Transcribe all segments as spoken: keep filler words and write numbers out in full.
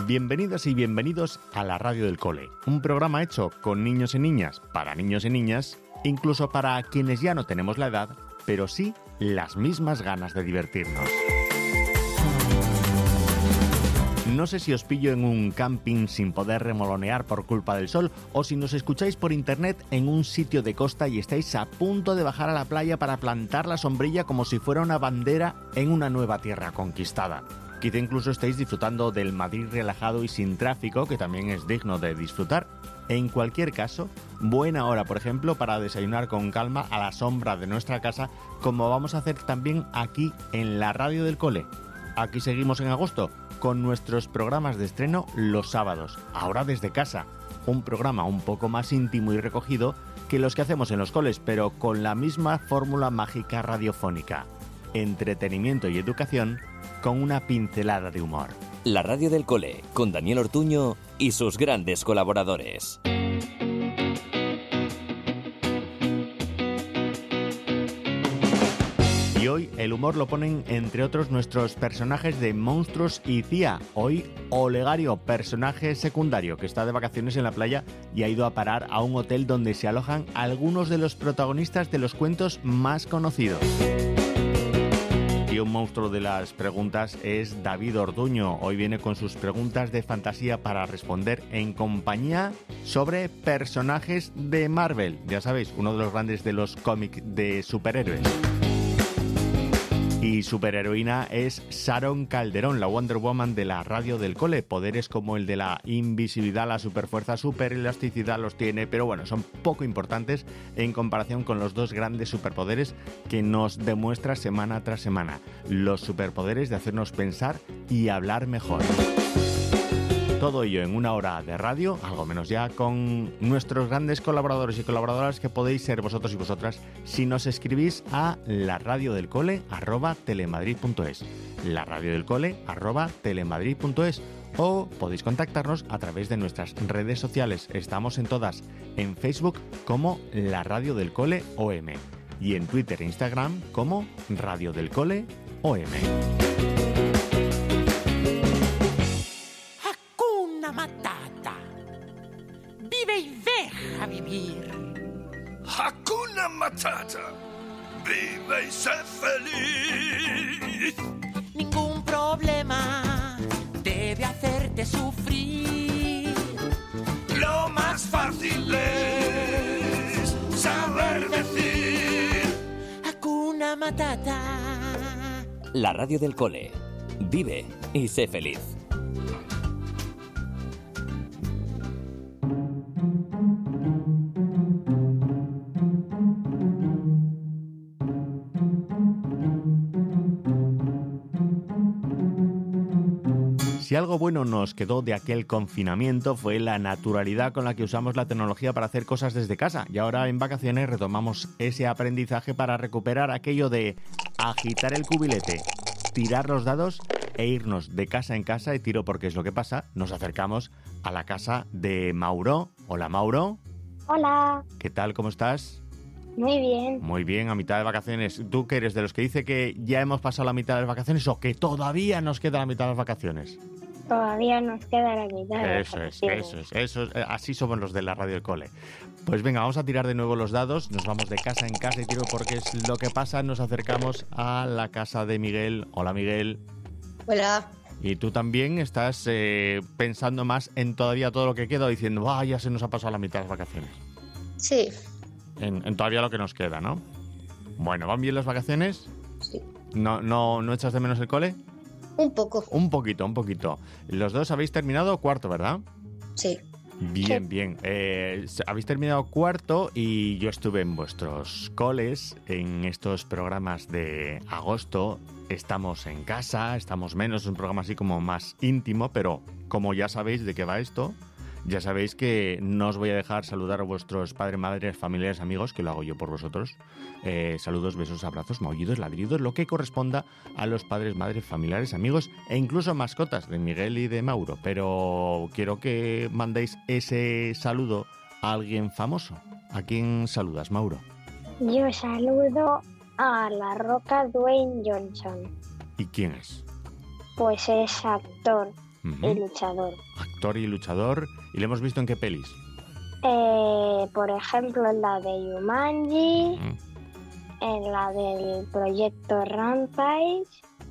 Bienvenidas y bienvenidos a la Radio del Cole, un programa hecho con niños y niñas, para niños y niñas, incluso para quienes ya no tenemos la edad, pero sí las mismas ganas de divertirnos. No sé si os pillo en un camping sin poder remolonear por culpa del sol o si nos escucháis por internet en un sitio de costa y estáis a punto de bajar a la playa para plantar la sombrilla como si fuera una bandera en una nueva tierra conquistada. Quizá incluso estéis disfrutando del Madrid relajado y sin tráfico, que también es digno de disfrutar. En cualquier caso, buena hora, por ejemplo, para desayunar con calma a la sombra de nuestra casa, como vamos a hacer también aquí en la Radio del Cole. Aquí seguimos en agosto con nuestros programas de estreno los sábados, ahora desde casa. Un programa un poco más íntimo y recogido que los que hacemos en los coles, pero con la misma fórmula mágica radiofónica. Entretenimiento y educación con una pincelada de humor. La Radio del Cole, con Daniel Ortuño y sus grandes colaboradores. Y hoy el humor lo ponen, entre otros, nuestros personajes de Monstruos y C I A. Hoy, Olegario, personaje secundario que está de vacaciones en la playa y ha ido a parar a un hotel donde se alojan algunos de los protagonistas de los cuentos más conocidos. Y un monstruo de las preguntas es David Ortuño. Hoy viene con sus preguntas de fantasía para responder en compañía sobre personajes de Marvel. Ya sabéis, uno de los grandes de los cómics de superhéroes. Y superheroína es Sharon Calderón, la Wonder Woman de la Radio del Cole. Poderes como el de la invisibilidad, la superfuerza, superelasticidad los tiene, pero bueno, son poco importantes en comparación con los dos grandes superpoderes que nos demuestra semana tras semana. Los superpoderes de hacernos pensar y hablar mejor. Todo ello en una hora de radio, algo menos ya, con nuestros grandes colaboradores y colaboradoras que podéis ser vosotros y vosotras si nos escribís a laradiodelcole arroba telemadrid.es, laradiodelcole arroba telemadrid.es, o podéis contactarnos a través de nuestras redes sociales. Estamos en todas, en Facebook como La Radio del Cole O M y en Twitter e Instagram como Radio del Cole O M. Matata. Vive y deja vivir. Hakuna Matata. Vive y sé feliz. Ningún problema debe hacerte sufrir. Lo más fácil es saber decir Hakuna Matata. La Radio del Cole. Vive y sé feliz. Si algo bueno nos quedó de aquel confinamiento fue la naturalidad con la que usamos la tecnología para hacer cosas desde casa, y ahora en vacaciones retomamos ese aprendizaje para recuperar aquello de agitar el cubilete, tirar los dados e irnos de casa en casa. Y tiro porque es lo que pasa, nos acercamos a la casa de Mauro. Hola, Mauro. Hola. ¿Qué tal? ¿Cómo estás? Muy bien. Muy bien, a mitad de vacaciones. ¿Tú qué eres, de los que dice que ya hemos pasado la mitad de las vacaciones o que todavía nos queda la mitad de las vacaciones? Todavía nos queda la mitad de las Eso es, vacaciones. eso es, eso es. Así somos los de la Radio del Cole. Pues venga, vamos a tirar de nuevo los dados. Nos vamos de casa en casa y tiro porque es lo que pasa. Nos acercamos a la casa de Miguel. Hola, Miguel. Hola. Y tú también estás eh, pensando más en todavía todo lo que queda, diciendo, ah, ya se nos ha pasado la mitad de las vacaciones. Sí. En, en todavía lo que nos queda, ¿no? Bueno, ¿van bien las vacaciones? Sí. ¿No, no, ¿No echas de menos el cole? Un poco. Un poquito, un poquito. Los dos habéis terminado cuarto, ¿verdad? Sí. Bien, bien. Eh, habéis terminado cuarto y yo estuve en vuestros coles en estos programas de agosto. Estamos en casa, estamos menos, es un programa así como más íntimo, pero como ya sabéis de qué va esto, ya sabéis que no os voy a dejar saludar a vuestros padres, madres, familiares, amigos, que lo hago yo por vosotros. Eh, saludos, besos, abrazos, maullidos, ladridos, lo que corresponda a los padres, madres, familiares, amigos e incluso mascotas de Miguel y de Mauro. Pero quiero que mandéis ese saludo a alguien famoso. ¿A quién saludas, Mauro? Yo saludo a La Roca Dwayne Johnson. ¿Y quién es? Pues es actor Ujú. y luchador. Actor y luchador. ¿Y le hemos visto en qué pelis? Eh, por ejemplo, en la de Jumanji, Ujú. en la del proyecto Rampage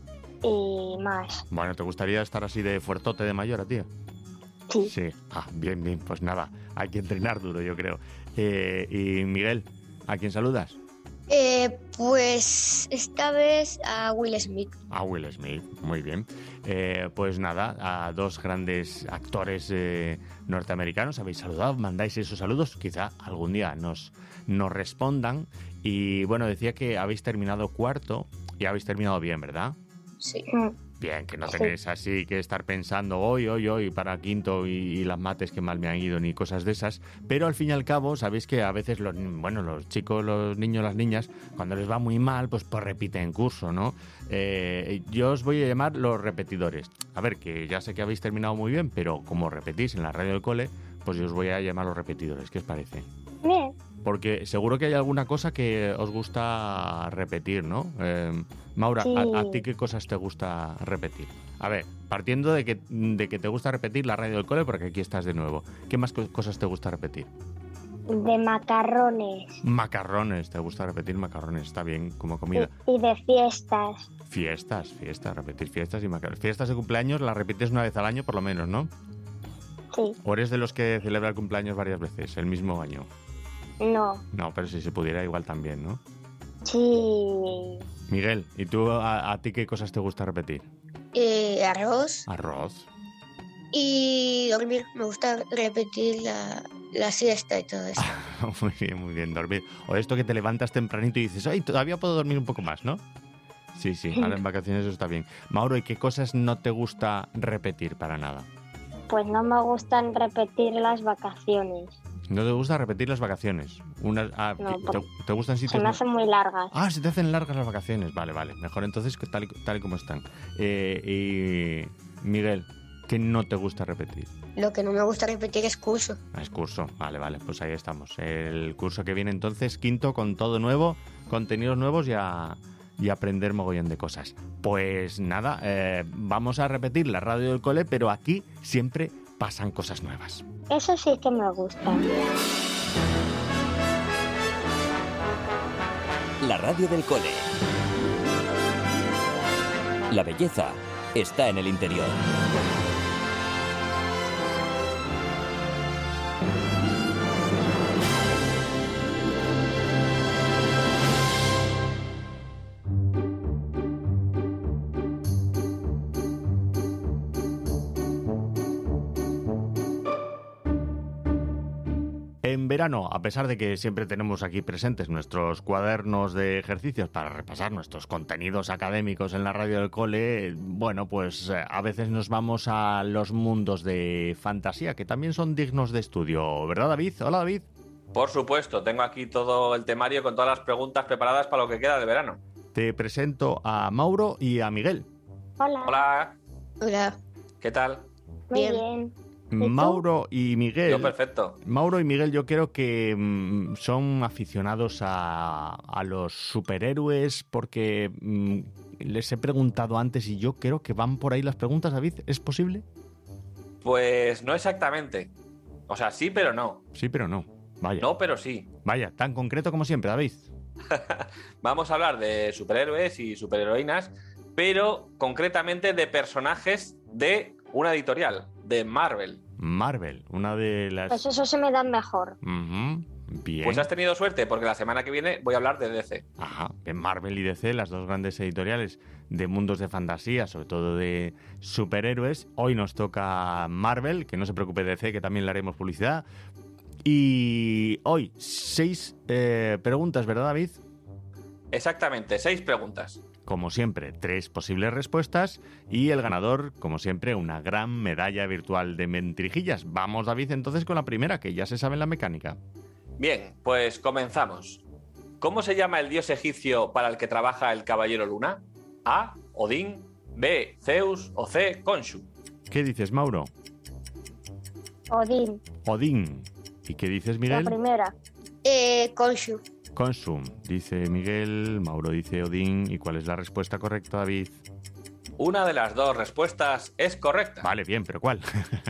y más. Bueno, ¿te gustaría estar así de fuertote de mayor a ti? Sí. Sí. Ah, bien, bien. Pues nada, hay que entrenar duro, yo creo. Eh, y Miguel, ¿a quién saludas? Eh, pues esta vez a Will Smith. A Will Smith, muy bien. Eh, pues nada, a dos grandes actores eh, norteamericanos habéis saludado, mandáis esos saludos, quizá algún día nos, nos respondan. Y bueno, decía que habéis terminado cuarto y habéis terminado bien, ¿verdad? Sí. Mm. Bien, que no Sí. tenéis así que estar pensando hoy, hoy, hoy para quinto y, y las mates que mal me han ido ni cosas de esas. Pero al fin y al cabo, sabéis que a veces los, bueno, los chicos, los niños, las niñas, cuando les va muy mal, pues, pues repiten curso, ¿no? Eh, yo os voy a llamar los repetidores. A ver, que ya sé que habéis terminado muy bien, pero como repetís en la radio del cole, pues yo os voy a llamar los repetidores. ¿Qué os parece? Bien. Porque seguro que hay alguna cosa que os gusta repetir, ¿no? Eh, Maura, Sí. ¿a, a ti qué cosas te gusta repetir? A ver, partiendo de que, de que te gusta repetir la radio del cole, porque aquí estás de nuevo, ¿qué más co- cosas te gusta repetir? De macarrones Macarrones, te gusta repetir macarrones, está bien como comida. y, y de fiestas. Fiestas, fiestas, repetir fiestas y macarrones. Fiestas de cumpleaños las repites una vez al año por lo menos, ¿no? Sí. ¿O eres de los que celebra el cumpleaños varias veces, el mismo año? No. No, pero si se pudiera igual también, ¿no? Sí. Miguel, ¿y tú a, a ti qué cosas te gusta repetir? Eh, arroz Arroz. y dormir. Me gusta repetir la, la siesta y todo eso. Muy bien, muy bien, dormir. O esto que te levantas tempranito y dices, ay, todavía puedo dormir un poco más, ¿no? Sí, sí, ahora en vacaciones eso está bien. Mauro, ¿y qué cosas no te gusta repetir para nada? Pues no me gustan repetir las vacaciones. ¿No te gusta repetir las vacaciones? Unas, ah, No, ¿te, por- te gustan Se sitios? me no- hacen muy largas. Ah, se te hacen largas las vacaciones. Vale, vale. Mejor entonces que tal, y- tal y como están. Eh, y Miguel, ¿qué no te gusta repetir? Lo que no me gusta repetir es curso. Ah, es curso. Vale, vale. Pues ahí estamos. El curso que viene entonces, quinto, con todo nuevo, contenidos nuevos y a, y aprender mogollón de cosas. Pues nada, eh, vamos a repetir la radio del cole, pero aquí siempre pasan cosas nuevas. Eso sí que me gusta. La radio del cole. La belleza está en el interior. En verano, a pesar de que siempre tenemos aquí presentes nuestros cuadernos de ejercicios para repasar nuestros contenidos académicos en la radio del cole, bueno, pues eh, a veces nos vamos a los mundos de fantasía, que también son dignos de estudio, ¿verdad, David? Hola, David. Por supuesto, tengo aquí todo el temario con todas las preguntas preparadas para lo que queda de verano. Te presento a Mauro y a Miguel. Hola. Hola, Hola. ¿qué tal? Muy Bien. bien. ¿Y tú? Mauro y Miguel. Yo perfecto. Mauro y Miguel, yo creo que mm, son aficionados a, a los superhéroes porque mm, les he preguntado antes y yo creo que van por ahí las preguntas, David. ¿Es posible? Pues no exactamente. O sea, sí, pero no. Sí, pero no. Vaya. No, pero sí. Vaya, tan concreto como siempre, David. Vamos a hablar de superhéroes y superheroínas, pero concretamente de personajes de una editorial, de Marvel. Marvel, una de las... Pues eso se me da mejor. Ujú, bien. Pues has tenido suerte porque la semana que viene voy a hablar de D C. Ajá, en Marvel y D C, las dos grandes editoriales de mundos de fantasía, sobre todo de superhéroes. Hoy nos toca Marvel, que no se preocupe D C, que también le haremos publicidad. Y hoy, seis eh, preguntas, ¿verdad, David? Exactamente, seis preguntas. Como siempre, tres posibles respuestas y el ganador, como siempre, una gran medalla virtual de mentirijillas. Vamos, David, entonces con la primera, que ya se sabe en la mecánica. Bien, pues comenzamos. ¿Cómo se llama el dios egipcio para el que trabaja el caballero Luna? A. Odín. B. Zeus. O C. Khonshu. ¿Qué dices, Mauro? Odín, Odín. ¿Y qué dices, la Miguel? primera. Eh, Khonshu. Consum, dice Miguel, Mauro dice Odín. ¿Y cuál es la respuesta correcta, David? Una de las dos respuestas es correcta. Vale, bien, pero ¿cuál?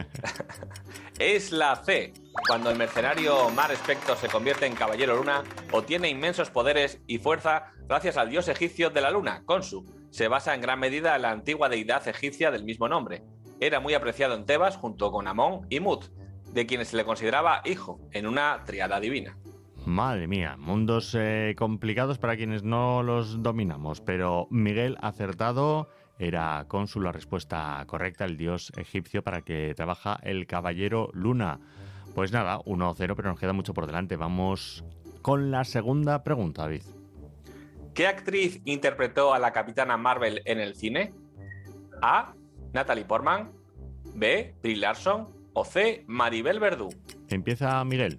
Es la C. Cuando el mercenario Mar Spector se convierte en Caballero Luna, obtiene inmensos poderes y fuerza gracias al dios egipcio de la luna, Khonsu. Se basa en gran medida en la antigua deidad egipcia del mismo nombre. Era muy apreciado en Tebas junto con Amón y Mut, de quienes se le consideraba hijo, en una triada divina. Madre mía, mundos eh, complicados para quienes no los dominamos, pero Miguel ha acertado, era Khonsu la respuesta correcta, el dios egipcio para que trabaja el Caballero Luna. Pues nada, uno a cero, pero nos queda mucho por delante. Vamos con la segunda pregunta, David. ¿Qué actriz interpretó a la Capitana Marvel en el cine? A. Natalie Portman, B. Brie Larson o C. Maribel Verdú. Empieza Miguel.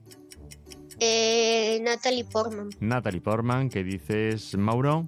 Eh, Natalie Portman. Natalie Portman, ¿qué dices, Mauro?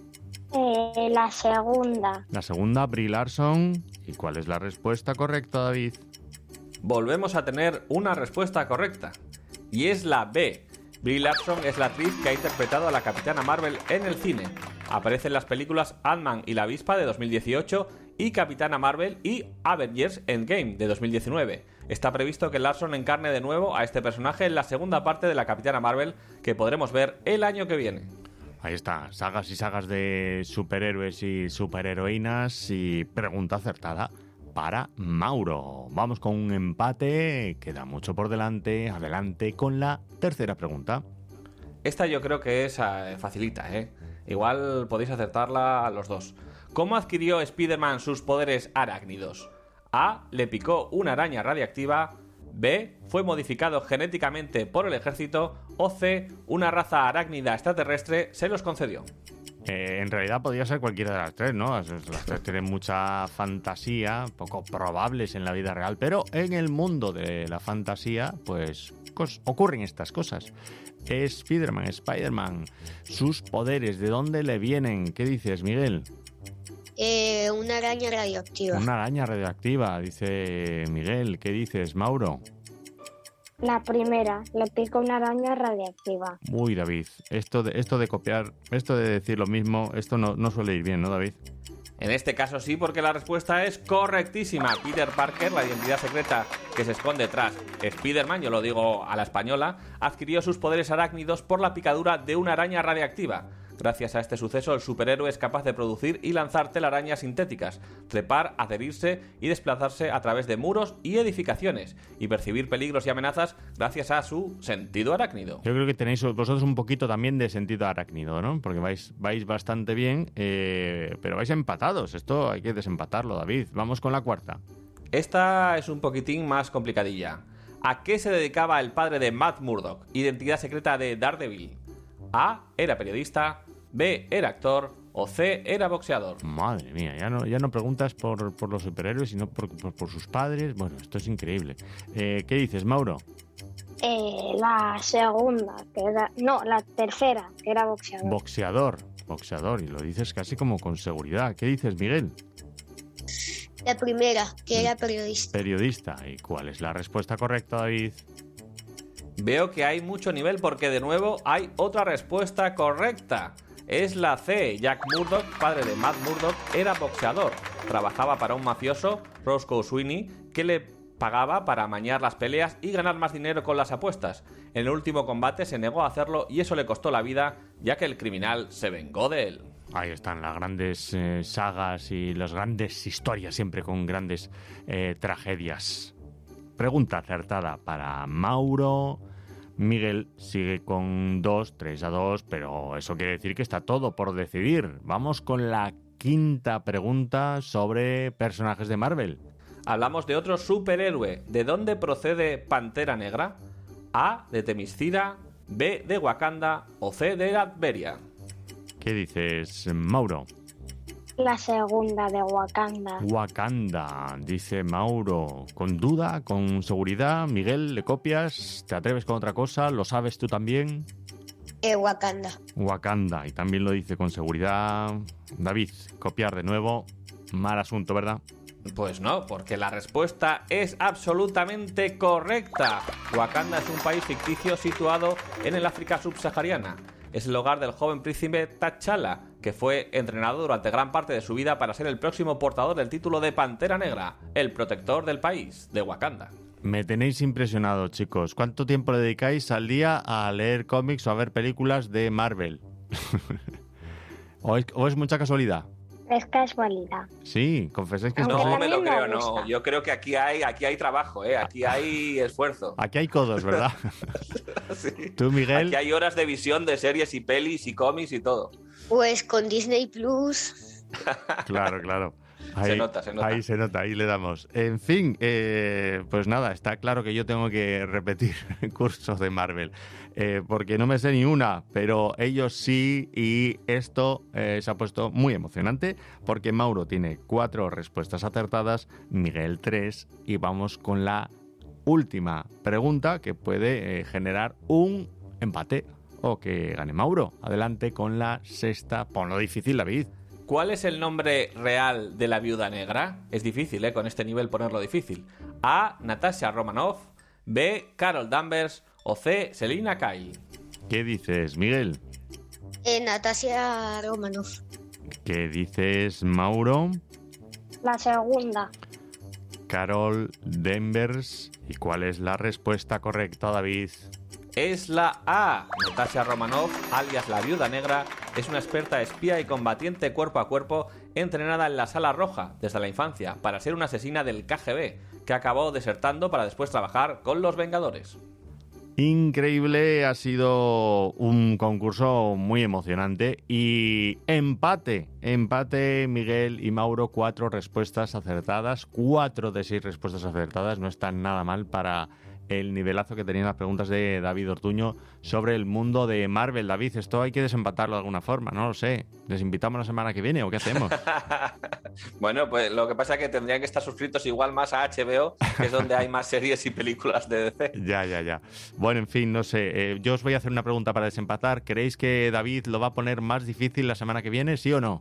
Eh, la segunda. La segunda, Brie Larson. ¿Y cuál es la respuesta correcta, David? Volvemos a tener una respuesta correcta. Y es la B. Brie Larson es la actriz que ha interpretado a la Capitana Marvel en el cine. Aparece en las películas Ant-Man y la avispa de dos mil dieciocho y Capitana Marvel y Avengers Endgame de dos mil diecinueve. Está previsto que Larson encarne de nuevo a este personaje en la segunda parte de la Capitana Marvel que podremos ver el año que viene. Ahí está, sagas y sagas de superhéroes y superheroínas y pregunta acertada para Mauro. Vamos con un empate, queda mucho por delante, adelante con la tercera pregunta. Esta yo creo que es eh, facilita, ¿eh? Igual podéis acertarla a los dos. ¿Cómo adquirió Spider-Man sus poderes arácnidos? A. Le picó una araña radiactiva. B. Fue modificado genéticamente por el ejército. O C. Una raza arácnida extraterrestre se los concedió. Eh, en realidad podría ser cualquiera de las tres, ¿no? Las, las tres tienen mucha fantasía, poco probables en la vida real, pero en el mundo de la fantasía, pues cos- ocurren estas cosas. Spider-Man, Spider-Man, sus poderes, ¿de dónde le vienen? ¿Qué dices, Miguel? Eh, una araña radioactiva. Una araña radioactiva, dice Miguel. ¿Qué dices, Mauro? La primera, le pica una araña radiactiva. Uy, David, esto de, esto de copiar, esto de decir lo mismo, esto no, no suele ir bien, ¿no, David? En este caso sí, porque la respuesta es correctísima. Peter Parker, la identidad secreta que se esconde tras Spider-Man, yo lo digo a la española, adquirió sus poderes arácnidos por la picadura de una araña radiactiva. Gracias a este suceso, el superhéroe es capaz de producir y lanzar telarañas sintéticas, trepar, adherirse y desplazarse a través de muros y edificaciones, y percibir peligros y amenazas gracias a su sentido arácnido. Yo creo que tenéis vosotros un poquito también de sentido arácnido, ¿no? Porque vais, vais bastante bien, eh, pero vais empatados. Esto hay que desempatarlo, David. Vamos con la cuarta. Esta es un poquitín más complicadilla. ¿A qué se dedicaba el padre de Matt Murdock, identidad secreta de Daredevil? A. Era periodista. B. Era actor. O C. Era boxeador. Madre mía, ya no, ya no preguntas por, por los superhéroes, sino por, por, por sus padres. Bueno, esto es increíble. Eh, ¿Qué dices, Mauro? Eh, la segunda, que era... No, la tercera, que era boxeador. Boxeador, boxeador, y lo dices casi como con seguridad. ¿Qué dices, Miguel? La primera, que era periodista. Periodista. ¿Y cuál es la respuesta correcta, David? Veo que hay mucho nivel porque de nuevo hay otra respuesta correcta. Es la C. Jack Murdock, padre de Matt Murdock, era boxeador. Trabajaba para un mafioso, Roscoe Sweeney, que le pagaba para amañar las peleas y ganar más dinero con las apuestas. En el último combate se negó a hacerlo y eso le costó la vida, ya que el criminal se vengó de él. Ahí están las grandes eh, sagas y las grandes historias, siempre con grandes eh, tragedias. Pregunta acertada para Mauro. Miguel sigue con dos, tres a dos, pero eso quiere decir que está todo por decidir. Vamos con la quinta pregunta sobre personajes de Marvel. Hablamos de otro superhéroe. ¿De dónde procede Pantera Negra? A. De Temiscira. B. De Wakanda. O C. De Latveria. ¿Qué dices, Mauro? La segunda, de Wakanda. Wakanda, dice Mauro. ¿Con duda? ¿Con seguridad? Miguel, ¿le copias? ¿Te atreves con otra cosa? ¿Lo sabes tú también? Eh, Wakanda. Wakanda, y también lo dice con seguridad. David, copiar de nuevo. Mal asunto, ¿verdad? Pues no, porque la respuesta es absolutamente correcta. Wakanda es un país ficticio situado en el África subsahariana. Es el hogar del joven príncipe T'Challa, que que fue entrenado durante gran parte de su vida para ser el próximo portador del título de Pantera Negra, el protector del país, de Wakanda. Me tenéis impresionado, chicos. ¿Cuánto tiempo le dedicáis al día a leer cómics o a ver películas de Marvel? ¿O, es, ¿O es mucha casualidad? Es casualidad. Sí, confeséis que es Aunque No casualidad. me lo también me creo, no. gusta. Yo creo que aquí hay, aquí hay trabajo, ¿eh? Aquí hay esfuerzo. Aquí hay codos, ¿verdad? Sí. Tú, Miguel. Aquí hay horas de visión de series y pelis y cómics y todo. Pues con Disney Plus. Claro, claro. Ahí, Se nota, se nota. Ahí se nota, ahí le damos. En fin, eh, pues nada, está claro que yo tengo que repetir cursos de Marvel, eh, porque no me sé ni una, pero ellos sí, y esto eh, se ha puesto muy emocionante, porque Mauro tiene cuatro respuestas acertadas, Miguel tres, y vamos con la última pregunta que puede eh, generar un empate o que gane Mauro. Adelante con la sexta, ponlo difícil, David. ¿Cuál es el nombre real de la viuda negra? Es difícil, ¿eh? Con este nivel ponerlo difícil. A. Natasha Romanoff. B. Carol Danvers. O C. Selina Kyle. ¿Qué dices, Miguel? Eh, Natasha Romanoff. ¿Qué dices, Mauro? La segunda. Carol Danvers. ¿Y cuál es la respuesta correcta, David? Es la A. Natasha Romanoff, alias la viuda negra, es una experta espía y combatiente cuerpo a cuerpo entrenada en la Sala Roja desde la infancia para ser una asesina del K G B que acabó desertando para después trabajar con los Vengadores. Increíble, ha sido un concurso muy emocionante y empate, empate Miguel y Mauro, cuatro respuestas acertadas, cuatro de seis respuestas acertadas, no está nada mal para el nivelazo que tenían las preguntas de David Ortuño sobre el mundo de Marvel. David, esto hay que desempatarlo de alguna forma, no lo sé. ¿Les invitamos la semana que viene o qué hacemos? Bueno, pues lo que pasa es que tendrían que estar suscritos igual más a H B O, que es donde hay más series y películas de D C. Ya, ya, ya. Bueno, en fin, no sé. Eh, yo os voy a hacer una pregunta para desempatar. ¿Creéis que David lo va a poner más difícil la semana que viene, sí o no?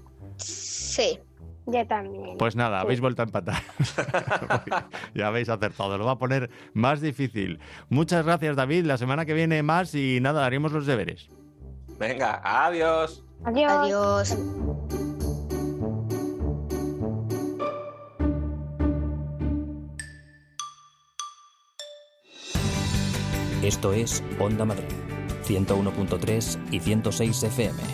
Sí. Yo también. Pues nada, Sí. habéis vuelto a empatar. Ya habéis acertado, lo va a poner más difícil. Muchas gracias, David. La semana que viene más y nada, haremos los deberes. Venga, adiós. Adiós. Adiós. Esto es Onda Madrid, ciento uno punto tres y ciento seis F M.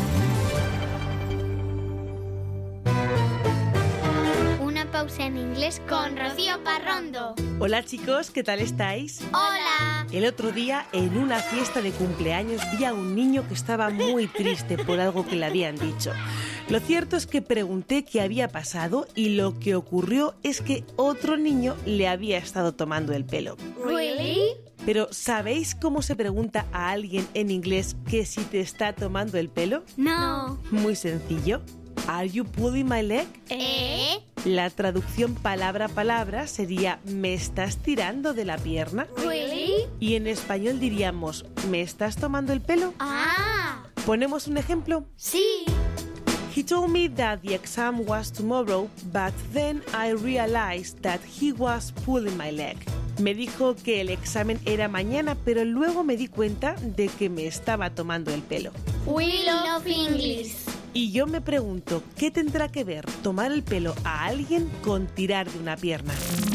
Una pausa en inglés con Rocío Parrondo. Hola chicos, ¿qué tal estáis? Hola. El otro día, en una fiesta de cumpleaños, vi a un niño que estaba muy triste por algo que le habían dicho. Lo cierto es que pregunté qué había pasado y lo que ocurrió es que otro niño le había estado tomando el pelo. ¿Really? Pero ¿sabéis cómo se pregunta a alguien en inglés que si te está tomando el pelo? No. Muy sencillo. ¿Are you pulling my leg? ¿Eh? La traducción palabra a palabra sería ¿me estás tirando de la pierna? ¿Really? Y en español diríamos ¿me estás tomando el pelo? Ah. ¿Ponemos un ejemplo? Sí. He told me that the exam was tomorrow, but then I realized that he was pulling my leg. Me dijo que el examen era mañana, pero luego me di cuenta de que me estaba tomando el pelo. We love English. Y yo me pregunto, ¿qué tendrá que ver tomar el pelo a alguien con tirar de una pierna?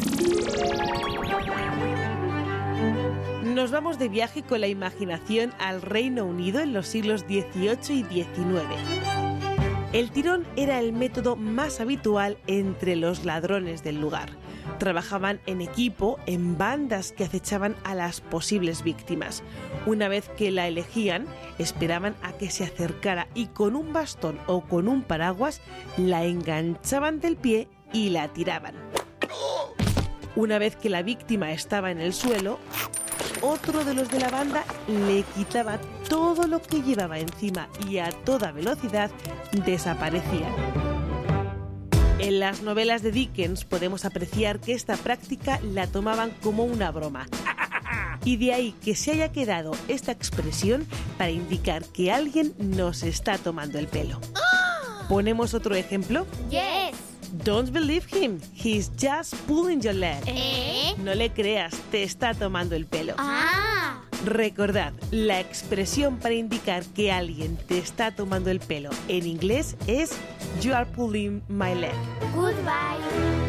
Nos vamos de viaje con la imaginación al Reino Unido en los siglos dieciocho y diecinueve. El tirón era el método más habitual entre los ladrones del lugar. Trabajaban en equipo, en bandas que acechaban a las posibles víctimas. Una vez que la elegían, esperaban a que se acercara y con un bastón o con un paraguas la enganchaban del pie y la tiraban. Una vez que la víctima estaba en el suelo, otro de los de la banda le quitaba todo lo que llevaba encima y a toda velocidad desaparecían. En las novelas de Dickens podemos apreciar que esta práctica la tomaban como una broma. Y de ahí que se haya quedado esta expresión para indicar que alguien nos está tomando el pelo. ¿Ponemos otro ejemplo? Yes. Don't believe him, he's just pulling your leg. ¿Eh? No le creas, te está tomando el pelo. Ah. Recordad, la expresión para indicar que alguien te está tomando el pelo en inglés es You are pulling my leg. Goodbye.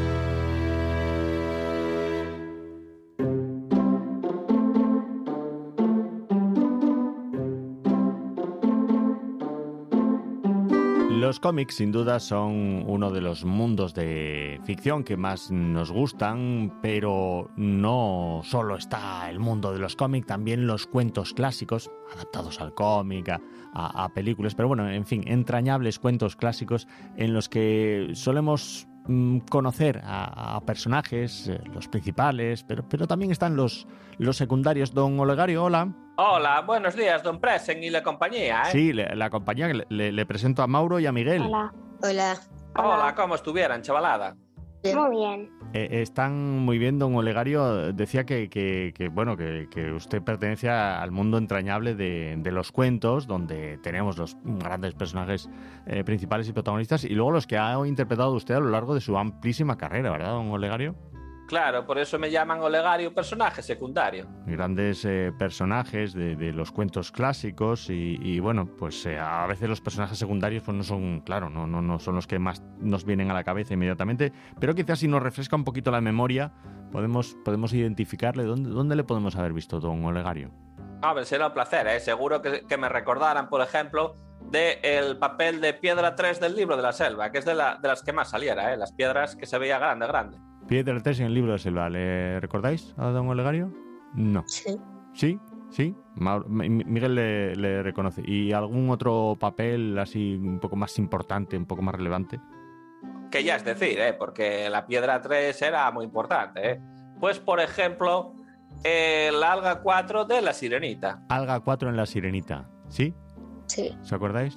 Los cómics, sin duda, son uno de los mundos de ficción que más nos gustan, pero no solo está el mundo de los cómics, también los cuentos clásicos, adaptados al cómic, a, a, a películas, pero bueno, en fin, entrañables cuentos clásicos en los que solemos mm, conocer a, a personajes, eh, los principales, pero, pero también están los, los secundarios. Don Olegario, hola. Hola, buenos días, don Presen y la compañía, ¿eh? Sí, le, la compañía, le, le, le presento a Mauro y a Miguel. Hola. Hola. Hola, ¿cómo estuvieran, chavalada? Muy bien. Eh, están muy bien, don Olegario. Decía que, que, que bueno, que, que usted pertenece al mundo entrañable de, de los cuentos, donde tenemos los grandes personajes eh, principales y protagonistas, y luego los que ha interpretado usted a lo largo de su amplísima carrera, ¿verdad, don Olegario? Claro, por eso me llaman Olegario, personaje secundario. Grandes eh, personajes de, de los cuentos clásicos y, y bueno, pues eh, a veces los personajes secundarios pues no son, claro, no, no, no son los que más nos vienen a la cabeza inmediatamente, pero quizás si nos refresca un poquito la memoria podemos, podemos identificarle. ¿Dónde, dónde le podemos haber visto, don Olegario? A ver, será un placer, ¿eh? Seguro que, que me recordaran, por ejemplo, del papel de Piedra tres del libro de la selva, que es de, la, de las que más saliera, ¿eh? Las piedras que se veía grande, grande. Piedra tres en el libro de selva, ¿le recordáis a don Olegario? No. Sí. ¿Sí? ¿Sí? Mauro, Miguel le, le reconoce. ¿Y algún otro papel así un poco más importante, un poco más relevante? Que ya es decir, ¿eh? Porque la Piedra tres era muy importante, ¿eh? Pues, por ejemplo, el Alga cuatro de la Sirenita. Alga cuatro en la Sirenita, ¿sí? Sí. ¿Os acordáis?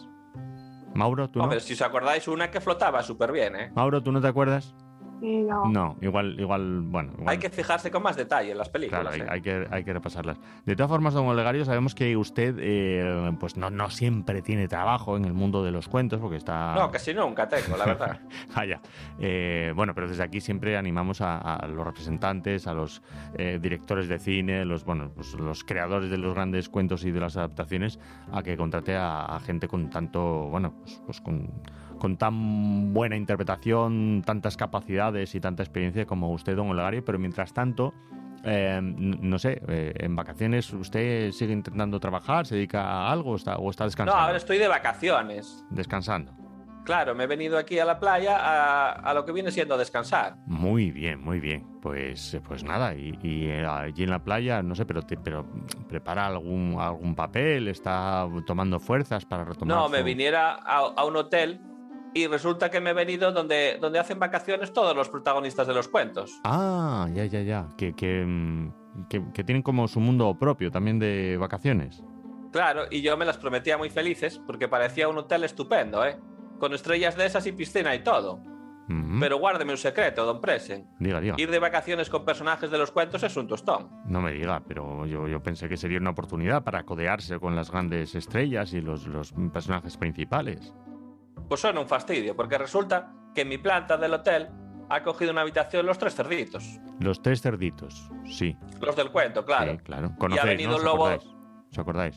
Mauro, ¿tú no? Hombre, si os acordáis, una que flotaba súper bien, ¿eh? Mauro, ¿tú no te acuerdas? No. No, igual, igual, bueno. Igual. Hay que fijarse con más detalle en las películas. Claro, hay, ¿eh? hay, que, hay que repasarlas. De todas formas, don Olegario, sabemos que usted eh, pues no, no siempre tiene trabajo en el mundo de los cuentos, porque está... No, casi nunca tengo, la verdad. Vaya. Eh, bueno, pero desde aquí siempre animamos a, a los representantes, a los eh, directores de cine, los, bueno, pues los creadores de los grandes cuentos y de las adaptaciones, a que contrate a, a gente con tanto, bueno, pues, pues con... con tan buena interpretación, tantas capacidades y tanta experiencia como usted, don Olegario, pero mientras tanto, eh, no sé, eh, en vacaciones usted sigue intentando trabajar, se dedica a algo o está, o está descansando. No, ahora estoy de vacaciones. Descansando. Claro, me he venido aquí a la playa a, a lo que viene siendo descansar. Muy bien, muy bien. Pues, pues nada, y, y allí en la playa, no sé, pero, te, pero prepara algún, algún papel, está tomando fuerzas para retomar. No, su... me viniera a, a un hotel. Y resulta que me he venido donde, donde hacen vacaciones todos los protagonistas de los cuentos. Ah, ya, ya, ya. Que, que, que, que tienen como su mundo propio también de vacaciones. Claro, y yo me las prometía muy felices porque parecía un hotel estupendo, ¿eh? Con estrellas de esas y piscina y todo. Uh-huh. Pero guárdeme un secreto, don Presen. Diga, diga. Ir de vacaciones con personajes de los cuentos es un tostón. No me diga, pero yo, yo pensé que sería una oportunidad para codearse con las grandes estrellas y los, los personajes principales. Pues son un fastidio, porque resulta que en mi planta del hotel ha cogido una habitación los tres cerditos. Los tres cerditos, sí. Los del cuento, claro. Sí, claro. Y ha venido ¿no? el lobo. ¿Os acordáis?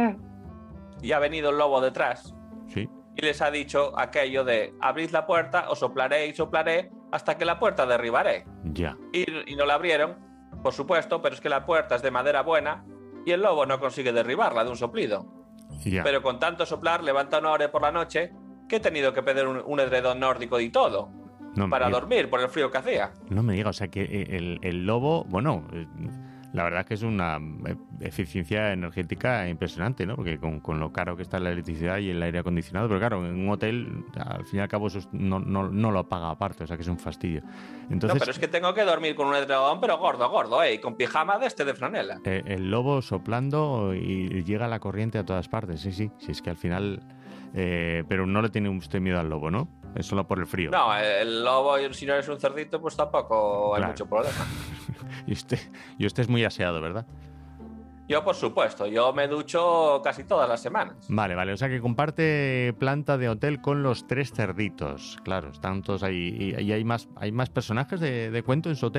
Y ha venido el lobo detrás. Sí. Y les ha dicho aquello de abrid la puerta, os soplaré y soplaré hasta que la puerta derribaré. Ya. Y, y no la abrieron, por supuesto, pero es que la puerta es de madera buena y el lobo no consigue derribarla de un soplido. Ya. Pero con tanto soplar, levanta una hora por la noche que he tenido que pedir un, un edredón nórdico y todo no para diga. dormir por el frío que hacía. No me diga, o sea que el, el lobo, bueno, la verdad es que es una eficiencia energética impresionante, ¿no? Porque con, con lo caro que está la electricidad y el aire acondicionado, pero claro, en un hotel, al fin y al cabo, eso no, no, no lo paga aparte, o sea que es un fastidio. Entonces, no, pero es que tengo que dormir con un edredón, pero gordo, gordo, ¿eh? Y con pijama de este de franela. Eh, el lobo soplando y llega la corriente a todas partes, sí, sí, sí, es que al final... Eh, pero no le tiene usted miedo al lobo, ¿no? Es solo por el frío. No, el lobo, si no eres un cerdito, pues tampoco hay claro. mucho problema. y, usted, y usted es muy aseado, ¿verdad? Yo, por supuesto, yo me ducho casi todas las semanas. Vale, vale, o sea que comparte planta de hotel con los tres cerditos. Claro, están todos ahí. ¿Y, y hay más hay más personajes de, de cuento en su hotel?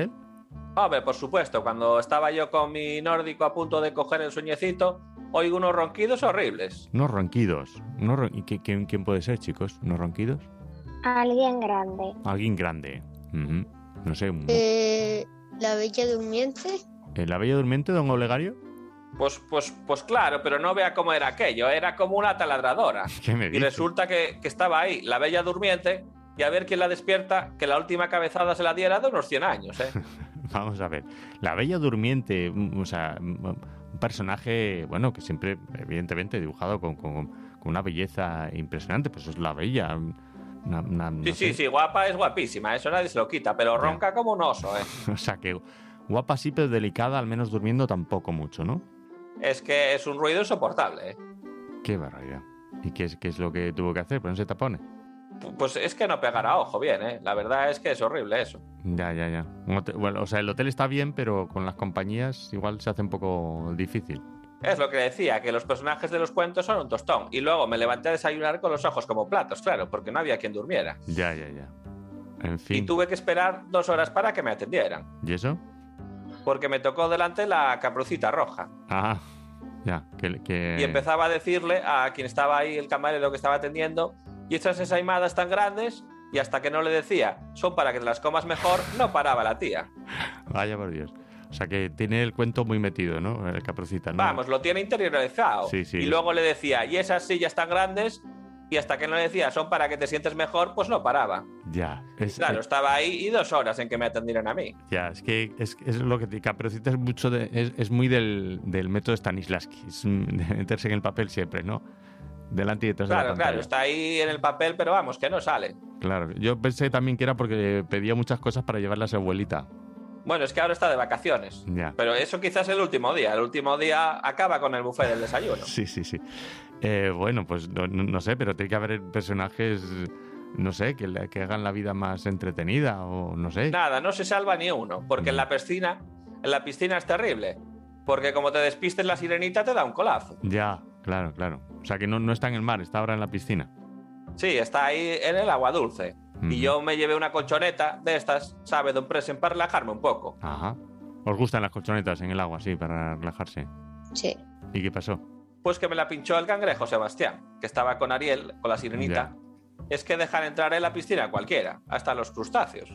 Hombre, por supuesto, cuando estaba yo con mi nórdico a punto de coger el sueñecito, oigo unos ronquidos horribles. Unos ronquidos. Unos ron... ¿Y qué- quién, quién puede ser, chicos? ¿Unos ronquidos? Alguien grande. Alguien grande. Ujú. No sé. un- Eh, la Bella Durmiente. ¿Eh, ¿La Bella Durmiente, don Olegario? Pues, pues, pues claro, pero no vea cómo era aquello, era como una taladradora. ¿Qué me Y dice? resulta que, que estaba ahí, la Bella Durmiente, y a ver quién la despierta, que la última cabezada se la diera de unos cien años, ¿eh? Vamos a ver. La Bella Durmiente, mm, o sea, mm, un personaje, bueno, que siempre, evidentemente, dibujado con, con- con una belleza impresionante, pues es la Bella. Una, una- no Sí, sí, sé. sí, guapa es guapísima, eso nadie se lo quita, pero Ya. ronca como un oso, ¿eh? O sea, que guapa sí, pero delicada, al menos durmiendo tampoco mucho, ¿no? Es que es un ruido insoportable, ¿eh? Qué barbaridad. ¿Y qué es, qué es lo que tuvo que hacer? ¿Ponerse tapones? Pues es que no pegará ojo bien, ¿eh? La verdad es que es horrible eso. Ya, ya, ya. Un hotel- bueno, o sea, el hotel está bien, pero con las compañías igual se hace un poco difícil. Es lo que decía, que los personajes de los cuentos son un tostón. Y luego me levanté a desayunar con los ojos como platos, claro, porque no había quien durmiera. Ya, ya, ya. En Y fin. tuve que esperar dos horas para que me atendieran. ¿Y eso? Porque me tocó delante la Caprucita Roja. Ah, ya. Que, que... Y empezaba a decirle a quien estaba ahí, el camarero que estaba atendiendo, y estas ensaimadas tan grandes, y hasta que no le decía, son para que te las comas mejor, no paraba la tía. Vaya por Dios. O sea, que tiene el cuento muy metido, ¿no? El Caprucita, ¿no? Vamos, lo tiene interiorizado. Sí, sí. Y luego le decía, y esas sillas tan grandes, y hasta que no le decía, son para que te sientes mejor, pues no paraba. Ya. Es, Claro, eh, estaba ahí y dos horas en que me atendieran a mí. ya, es que es, es lo que te Caperucita es mucho de, es, es muy del, del método Stanislavski, es mm, de meterse en el papel siempre, ¿no? Delante y detrás de la Claro, pantalla. claro, está ahí en el papel, pero vamos, que no sale. Claro, yo pensé también que era porque pedía muchas cosas para llevarle a su abuelita. Bueno, es que ahora está de vacaciones. Ya. Pero eso quizás el último día. El último día acaba con el buffet del desayuno. Sí, sí, sí. Eh, bueno, pues no, no- no sé, pero tiene que haber personajes, no sé, que, le- que hagan la vida más entretenida o no sé. Nada, no se salva ni uno, porque en la piscina, en la piscina es terrible. Porque como te despistes la sirenita te da un colazo. Ya, claro, claro. O sea que no, no está en el mar, está ahora en la piscina. Sí, está ahí en el agua dulce. Mm. Y yo me llevé una colchoneta de estas, ¿sabe, don Presen? Para relajarme un poco. Ajá. ¿Os gustan las colchonetas en el agua, sí, para relajarse? Sí. ¿Y qué pasó? Pues que me la pinchó el cangrejo Sebastián, que estaba con Ariel, con la sirenita. Es que dejan entrar en la piscina a cualquiera, hasta los crustáceos.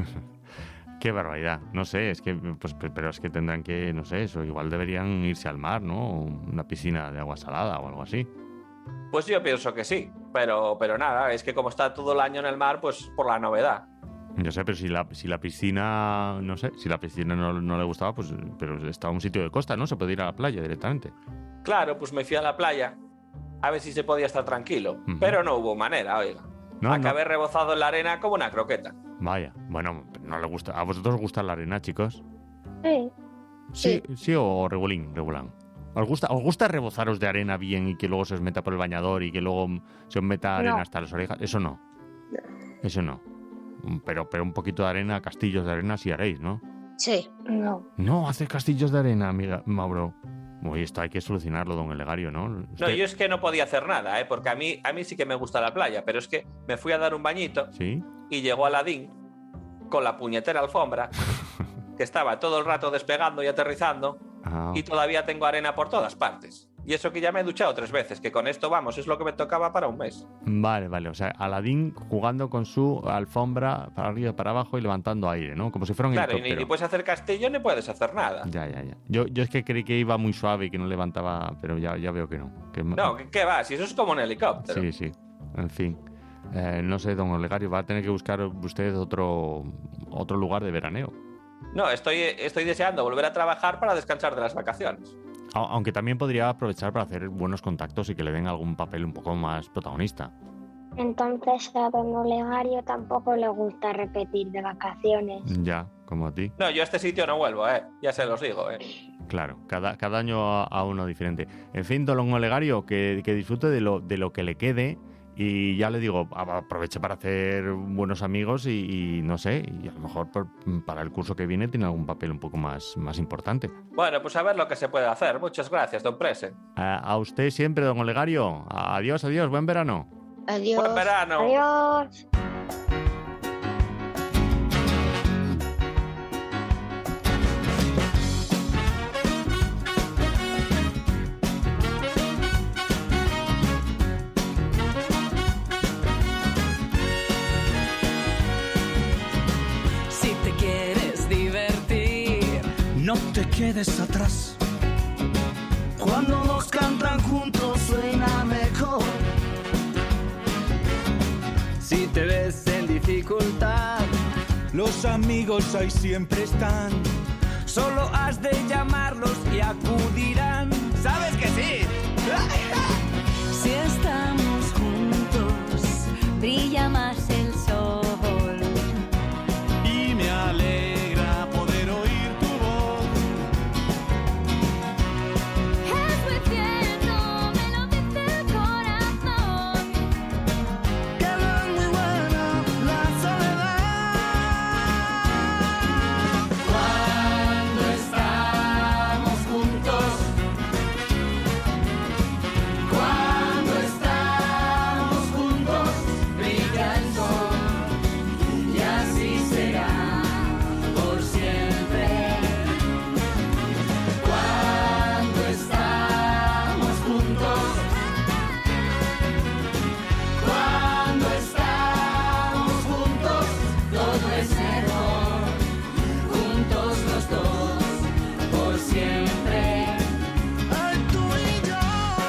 Qué barbaridad. No sé, es que, pues, pe- pero es que tendrán que, no sé, eso, igual deberían irse al mar, ¿no? O una piscina de agua salada o algo así. Pues yo pienso que sí, pero, pero nada, es que como está todo el año en el mar, pues por la novedad. Yo sé, pero si la, si la piscina, no sé, si la piscina no, no le gustaba, pues, pero estaba en un sitio de costa, ¿no? Se puede ir a la playa directamente. Claro, pues me fui a la playa a ver si se podía estar tranquilo, Ujú. pero no hubo manera, oiga. No, Acabé rebozado en la arena como una croqueta. Vaya, bueno, no le gusta. ¿A vosotros os gusta la arena, chicos? Sí. Sí, sí, o regulín, regulán. ¿Os gusta, ¿Os gusta rebozaros de arena bien y que luego se os meta por el bañador y que luego mm, se os meta arena No. hasta las orejas? Eso no. Eso no. Mm, Pero, pero un poquito de arena, castillos de arena sí haréis, ¿no? Sí. No. No, hace castillos de arena, amiga Mauro. Uy, esto hay que solucionarlo, don Elegario, ¿no? No, Usted- yo es que no podía hacer nada, ¿eh? Porque a mí, a mí sí que me gusta la playa, pero es que me fui a dar un bañito ¿Sí? y llegó Aladín con la puñetera alfombra que estaba todo el rato despegando y aterrizando Ah, y todavía tengo arena por todas partes. Y eso que ya me he duchado tres veces, que con esto, vamos, es lo que me tocaba para un mes. vale, vale. O sea, Aladín jugando con su alfombra para arriba y para abajo y levantando aire, ¿no? Como si fuera un Claro, y ni, helicóptero. ni puedes hacer castillo ni puedes hacer nada. Ya, ya, ya. Yo, yo es que creí que iba muy suave y que no levantaba, pero ya, ya veo que no. Que No, ¿qué, qué va? Si eso es como un helicóptero. Sí, sí. En fin. Eh, no sé, don Olegario, va a tener que buscar usted otro, otro lugar de veraneo. No, estoy, estoy deseando volver a trabajar para descansar de las vacaciones. A- Aunque también podría aprovechar para hacer buenos contactos y que le den algún papel un poco más protagonista. Entonces a don Olegario tampoco le gusta repetir de vacaciones. Ya, como a ti. No, yo a este sitio no vuelvo, ¿eh? Ya se los digo, ¿eh? Claro, cada, cada año a, a uno diferente. En fin, don Olegario, que, que disfrute de lo, de lo que le quede. Y ya le digo, a- aproveche para hacer buenos amigos y, y no sé, y a lo mejor por- para el curso que viene tiene algún papel un poco más, más importante. Bueno, pues a ver lo que se puede hacer. Muchas gracias, don Presen. A, a usted siempre, don Olegario. Adiós, adiós, buen verano. Adiós. Buen verano. Adiós. no te quedes atrás. Cuando dos cantan juntos suena mejor. Si te ves en dificultad, los amigos ahí siempre están. Solo has de llamarlos y acudirán. ¿Sabes que sí? Si estamos juntos, brilla más el sol. Y me alegra poder oír tu voz. Es muy cierto, me lo dice el corazón. Que no es muy buena la soledad. Cuando estamos juntos, cuando estamos juntos, brilla el sol. Y así será por siempre. Cuando estamos juntos, cuando estamos juntos, todo es mejor. Juntos los dos, por siempre. Ay, tú y yo.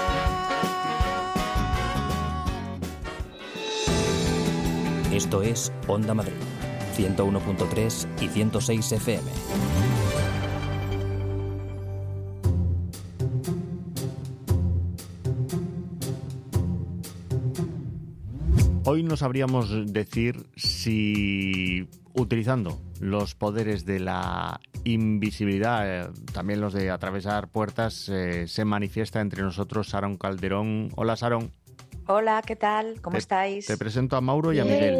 Esto es Onda Madrid, ciento uno punto tres y ciento seis F M. Hoy no sabríamos decir si utilizando los poderes de la invisibilidad, eh, también los de atravesar puertas, eh, se manifiesta entre nosotros Sharon Calderón. Hola, Sharon. Hola, ¿qué tal? ¿Cómo Te- estáis? Te presento a Mauro y a Miguel.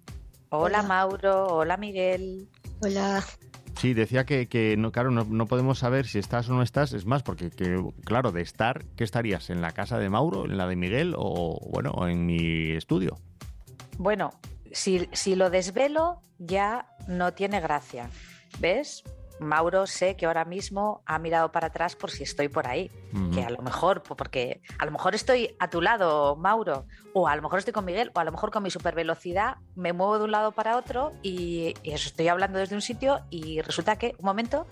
Hola, Mauro. Hola, Miguel. Hola. Sí, decía que, que no, claro, no, no podemos saber si estás o no estás. Es más, porque, que, claro, de estar, ¿qué estarías? ¿En la casa de Mauro, en la de Miguel o, bueno, en mi estudio? Bueno, si, si lo desvelo ya no tiene gracia. ¿Ves? Mauro sé que ahora mismo ha mirado para atrás por si estoy por ahí. Ujú. Que a lo mejor, porque a lo mejor estoy a tu lado, Mauro, o a lo mejor estoy con Miguel, o a lo mejor con mi supervelocidad me muevo de un lado para otro y, y eso, estoy hablando desde un sitio y resulta que, un momento,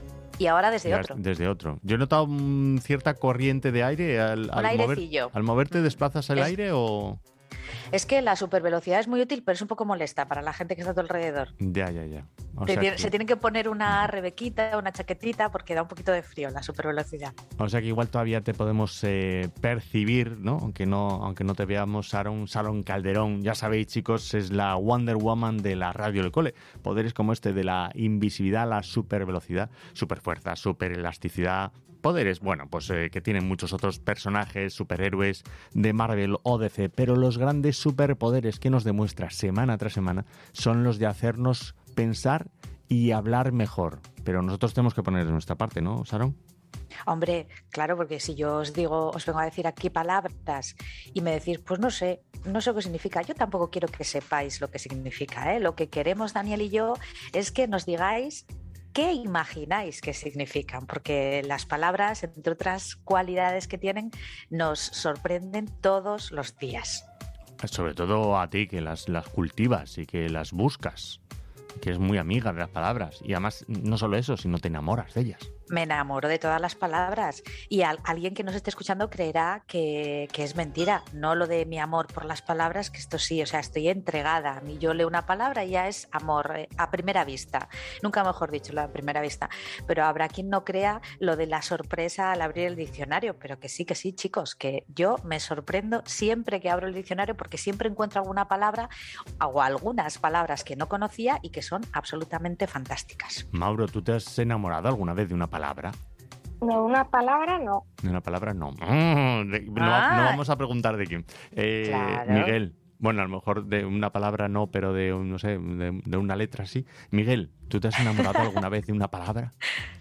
y ahora desde Ya, otro. Desde otro. Yo he notado mm, cierta corriente de aire al, Un al, mover, airecillo. al moverte. ¿Desplazas el Es- aire o...? Es que la supervelocidad es muy útil, pero es un poco molesta para la gente que está a tu alrededor. Ya, ya, ya. O Te sea tiene- que- Se tienen que poner una rebequita, una chaquetita, porque da un poquito de frío la supervelocidad. O sea que igual todavía te podemos eh, percibir, ¿no? Aunque no aunque no te veamos, Sharon, Sharon Calderón. Ya sabéis, chicos, es la Wonder Woman de la radio del cole. Poderes como este de la invisibilidad, la supervelocidad, superfuerza, superelasticidad. Poderes, bueno, pues eh, que tienen muchos otros personajes, superhéroes de Marvel o D C, pero los grandes superpoderes que nos demuestra semana tras semana son los de hacernos pensar y hablar mejor. Pero nosotros tenemos que poner de nuestra parte, ¿no, Sharon? Hombre, claro, porque si yo os digo, os vengo a decir aquí palabras y me decís, pues no sé, no sé qué significa. Yo tampoco quiero que sepáis lo que significa, ¿eh? Lo que queremos, Daniel y yo, es que nos digáis qué imagináis que significan, porque las palabras, entre otras cualidades que tienen, nos sorprenden todos los días. Sobre todo a ti, que las, las cultivas y que las buscas, que es muy amiga de las palabras. Y además, no solo eso, sino te enamoras de ellas. Me enamoro de todas las palabras y al- alguien que nos esté escuchando creerá que, que es mentira, no lo de mi amor por las palabras, que esto sí, o sea, estoy entregada. A mí yo leo una palabra y ya es amor eh, a primera vista, nunca mejor dicho, la primera vista, pero habrá quien no crea lo de la sorpresa al abrir el diccionario, pero que sí, que sí, chicos, que yo me sorprendo siempre que abro el diccionario porque siempre encuentro alguna palabra o algunas palabras que no conocía y que son absolutamente fantásticas. Mauro, ¿tú te has enamorado alguna vez de una palabra? De una palabra no. De una palabra no. Mm, de- no, Ah. no vamos a preguntar de quién. Eh, Claro. Miguel, bueno, a lo mejor de una palabra no, pero de, un- no sé, de, de una letra sí. Miguel, ¿tú te has enamorado alguna vez de una palabra?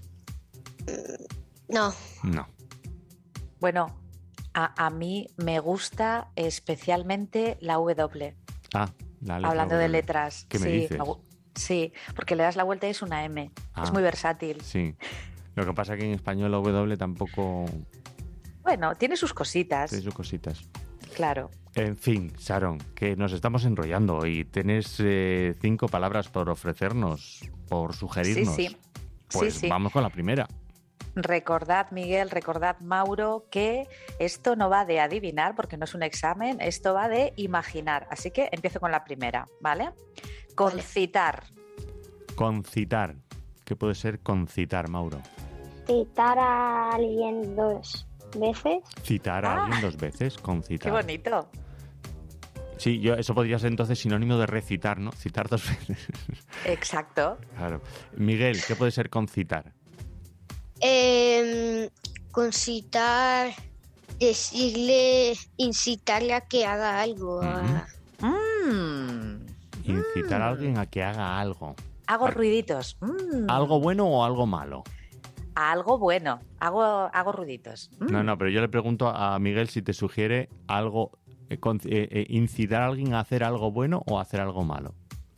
No. No. Bueno, a, a mí me gusta especialmente la W. Ah, la letra Hablando de W. letras. ¿Qué me sí, dices? me gu- sí, porque le das la vuelta y es una M. Ah. Es muy versátil. Sí. Lo que pasa es que en español la W tampoco Bueno, tiene sus cositas, tiene sus cositas. claro. En fin, Sharon, que nos estamos enrollando y tenés eh, cinco palabras por ofrecernos, por sugerirnos. Sí, sí. Pues sí, sí. vamos con la primera. Recordad, Miguel, recordad, Mauro, que esto no va de adivinar porque no es un examen, esto va de imaginar. Así que empiezo con la primera, ¿vale? Concitar. Concitar. ¿Qué puede ser concitar, Mauro? Citar a alguien dos veces. Citar a Ah. alguien dos veces, concitar. Qué bonito. Sí, yo, eso podría ser entonces sinónimo de recitar, ¿no? Citar dos veces. Exacto. Claro. Miguel, ¿qué puede ser concitar? Eh, concitar, decirle, incitarle a que haga algo. a- Mm. Incitar a alguien a que haga algo. Hago ruiditos. Mm. ¿Algo bueno o algo malo? Algo bueno. Hago, hago ruiditos. Mm. No, no, pero yo le pregunto a Miguel si te sugiere algo, eh, con- eh, eh, incitar a alguien a hacer algo bueno o a hacer algo malo.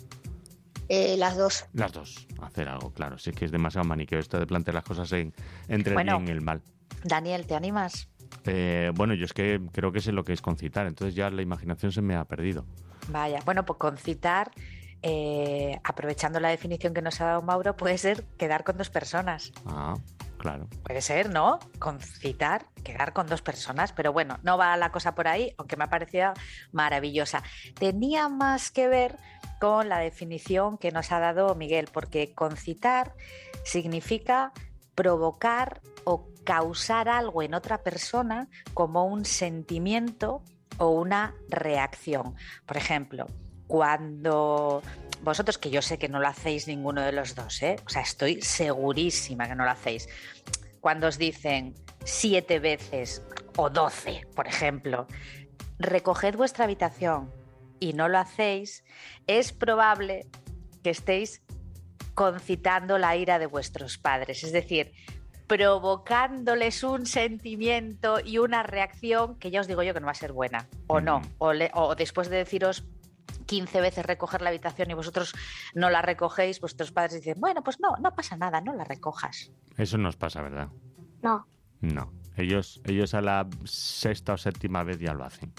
eh, las dos. Las dos, hacer algo, claro. Si es que es demasiado maniqueo esto de plantear las cosas en, entre Bueno. el bien y el mal. Daniel, ¿te animas? Eh, bueno, yo es que creo que sé lo que es concitar, entonces ya la imaginación se me ha perdido. Vaya. Bueno, pues concitar, eh, aprovechando la definición que nos ha dado Mauro, puede ser quedar con dos personas. Ah, claro. Puede ser, ¿no? Concitar, quedar con dos personas, pero bueno, no va la cosa por ahí, aunque me ha parecido maravillosa. Tenía más que ver con la definición que nos ha dado Miguel, porque concitar significa provocar o causar algo en otra persona como un sentimiento o una reacción. Por ejemplo, cuando vosotros, que yo sé que no lo hacéis ninguno de los dos, ¿eh? O sea, estoy segurísima que no lo hacéis. Cuando os dicen siete veces o doce, por ejemplo, recoged vuestra habitación y no lo hacéis, es probable que estéis concitando la ira de vuestros padres, es decir, provocándoles un sentimiento y una reacción que ya os digo yo que no va a ser buena, o no, o, le- o después de deciros quince veces recoger la habitación y vosotros no la recogéis, vuestros padres dicen, bueno, pues no, no pasa nada, no la recojas. Eso nos pasa, ¿verdad? No. No. Ellos, ellos a la sexta o séptima vez ya lo hacen.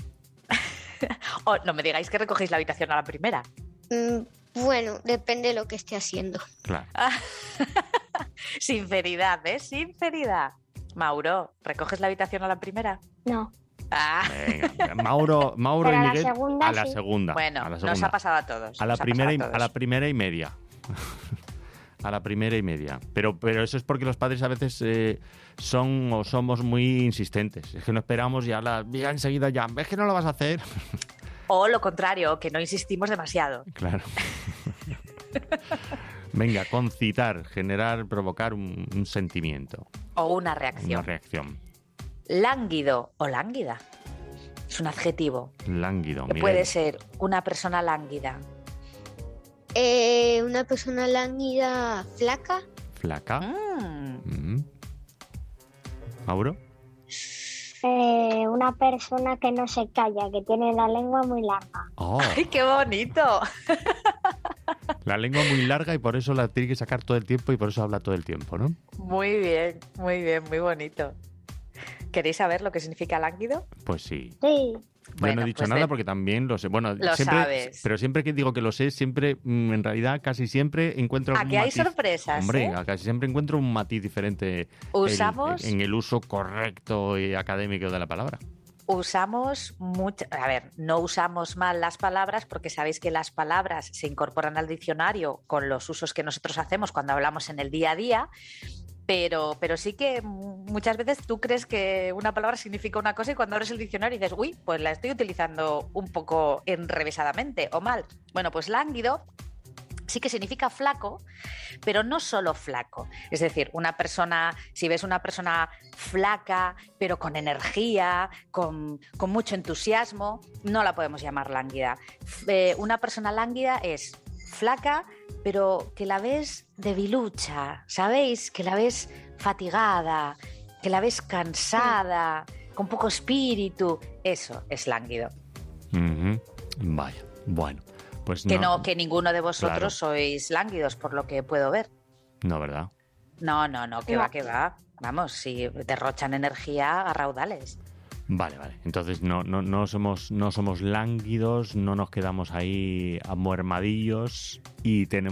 O no me digáis que recogéis la habitación a la primera. Mm, bueno, depende de lo que esté haciendo. Claro. Sinceridad, ¿ves? Sinceridad. Mauro, ¿recoges la habitación a la primera? No. Ah. Venga, Mauro, Mauro Pero y a la Miguel segunda a la sí. segunda. Bueno, a la nos segunda. ha pasado a todos. A la nos ha primera y, pasado a a la todos. primera y media. A la primera y media. Pero, pero eso es porque los padres a veces eh, son o somos muy insistentes. Es que no esperamos ya, la, ya enseguida ya. ¿Ves que no lo vas a hacer? O lo contrario, que no insistimos demasiado. Claro. Venga, concitar, generar, provocar un, un sentimiento, O una reacción. una reacción. Lánguido o lánguida. Es un adjetivo. Lánguido. Que Miguel. puede ser una persona lánguida. Eh, una persona lánguida, flaca. Flaca. Mm. Mm. ¿Mauro? Eh, una persona que no se calla, que tiene la lengua muy larga. Oh, ¡Ay, qué bonito! la lengua muy larga y por eso la tiene que sacar todo el tiempo y por eso habla todo el tiempo, ¿no? Muy bien, muy bien, muy bonito. ¿Queréis saber lo que significa lánguido? Pues sí. Sí. Yo Bueno, no he dicho pues nada de- porque también lo sé. Bueno, Lo siempre, sabes. pero siempre que digo que lo sé, siempre, mm, en realidad, casi siempre encuentro ¿A algún que hay matiz. sorpresas? Hombre, eh? a casi siempre encuentro un matiz diferente Usamos- en, en el uso correcto y académico de la palabra. Usamos mucho, a ver, no usamos mal las palabras porque sabéis que las palabras se incorporan al diccionario con los usos que nosotros hacemos cuando hablamos en el día a día, pero, pero sí que muchas veces tú crees que una palabra significa una cosa y cuando abres el diccionario dices, uy, pues la estoy utilizando un poco enrevesadamente o mal. Bueno, pues lánguido sí que significa flaco, pero no solo flaco. Es decir, una persona, si ves una persona flaca, pero con energía, con, con mucho entusiasmo, no la podemos llamar lánguida. Eh, una persona lánguida es flaca, pero que la ves debilucha, ¿sabéis? Que la ves fatigada, que la ves cansada, con poco espíritu. Eso es lánguido. Ujú. Vaya, bueno. Pues Que no, no, que ninguno de vosotros Claro. sois lánguidos, por lo que puedo ver. no, ¿verdad? No, no, no, que No. va, que va. Vamos, si derrochan energía a raudales. Vale, vale. Entonces no, no, no somos, no somos lánguidos, no nos quedamos ahí amuermadillos y tenemos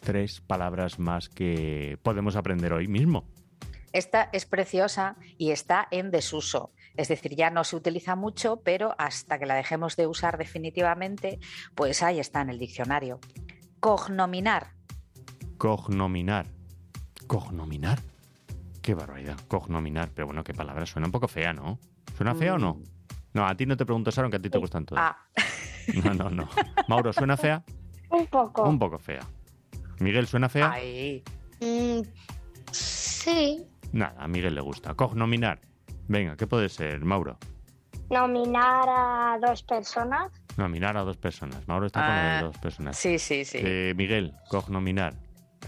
tres palabras más que podemos aprender hoy mismo. Esta es preciosa y está en desuso. Es decir, ya no se utiliza mucho, pero hasta que la dejemos de usar definitivamente, pues ahí está en el diccionario. Cognominar. Cognominar. ¿Cognominar? Qué barbaridad. Cognominar. Pero bueno, qué palabra. Suena un poco fea, ¿no? ¿Suena fea mm. o no? No, a ti no te pregunto, Sharon, que a ti te gustan todas. Ah. No, no, no. Mauro, ¿suena fea? Un poco. Un poco fea. Miguel, ¿suena fea? Ay. Mm, sí. Nada, a Miguel le gusta. Cognominar. Venga, ¿qué puede ser, Mauro? Nominar a dos personas. Nominar a dos personas. Mauro está con Ah, las dos personas. Sí, sí, sí. Eh, Miguel, cognominar.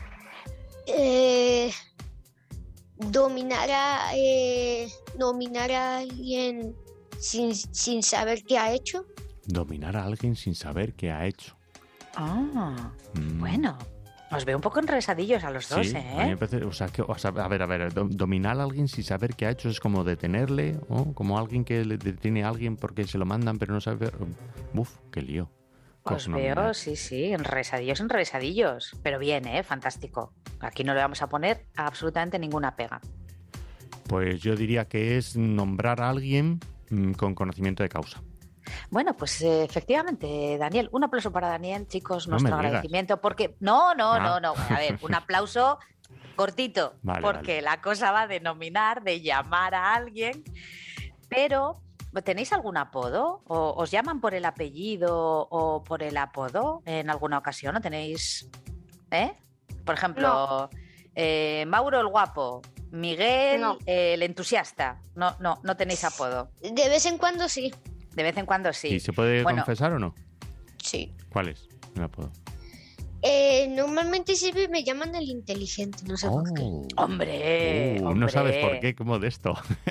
Eh, dominar a, eh, nominar a alguien sin, sin saber qué ha hecho. Dominar a alguien sin saber qué ha hecho. Ah, Mm. bueno. Os veo un poco enresadillos a los dos, Sí, ¿eh? a mí me parece, o sea, que, o sea, a ver, a ver, do- dominar a alguien sin saber qué ha hecho es como detenerle, ¿o? Como alguien que le detiene a alguien porque se lo mandan pero no sabe... Uf, qué lío. Os Cognominar. veo, sí, sí, enresadillos, enresadillos. Pero bien, ¿eh? Fantástico. Aquí no le vamos a poner absolutamente ninguna pega. Pues yo diría que es nombrar a alguien mm, con conocimiento de causa. Bueno, pues eh, efectivamente, Daniel, un aplauso para Daniel, chicos, No nuestro me digas. agradecimiento, porque... No, no, Ah. no, no, a ver, un aplauso cortito, Vale, porque vale. la cosa va de nominar, de llamar a alguien, pero ¿tenéis algún apodo? ¿O os llaman por el apellido o por el apodo en alguna ocasión? ¿No tenéis...? ¿Eh? Por ejemplo, eh, Mauro el guapo, Miguel No. eh, el entusiasta. No, no, no tenéis apodo. De vez en cuando sí. De vez en cuando sí. ¿Y se puede Bueno, confesar o no? Sí. ¿Cuál es? No la puedo. Eh, normalmente siempre me llaman el inteligente, no sé por qué. Hombre, Uh, hombre. no sabes por qué, qué modesto.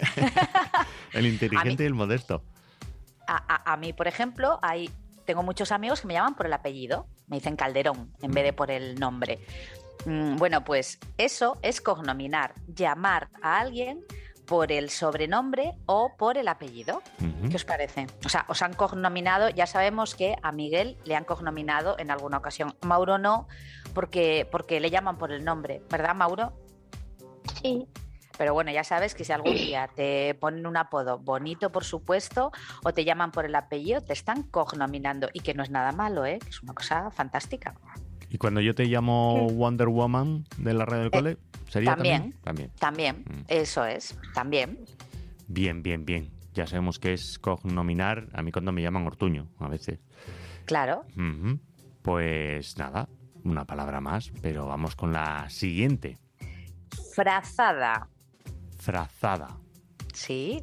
El inteligente y el modesto. A, a- a mí, por ejemplo, hay, tengo muchos amigos que me llaman por el apellido. Me dicen Calderón en vez de por el nombre. Mm, bueno, pues eso es cognominar. Llamar a alguien por el sobrenombre o por el apellido. Ujú. ¿Qué os parece? O sea, os han cognominado, ya sabemos que a Miguel le han cognominado en alguna ocasión. Mauro no, porque, porque le llaman por el nombre, ¿verdad, Mauro? Sí. Pero bueno, ya sabes que si algún día te ponen un apodo bonito, por supuesto, o te llaman por el apellido, te están cognominando. Y que no es nada malo, ¿eh? Que es una cosa fantástica. Y cuando yo te llamo Wonder Woman de la red del cole, ¿sería también? también. También. También, Mm. eso es, también. Bien, bien, bien. Ya sabemos que es cognominar. A mí cuando me llaman Ortuño, a veces. Claro. Ujú. Pues nada, una palabra más, pero vamos con la siguiente. Frazada. Frazada. Sí.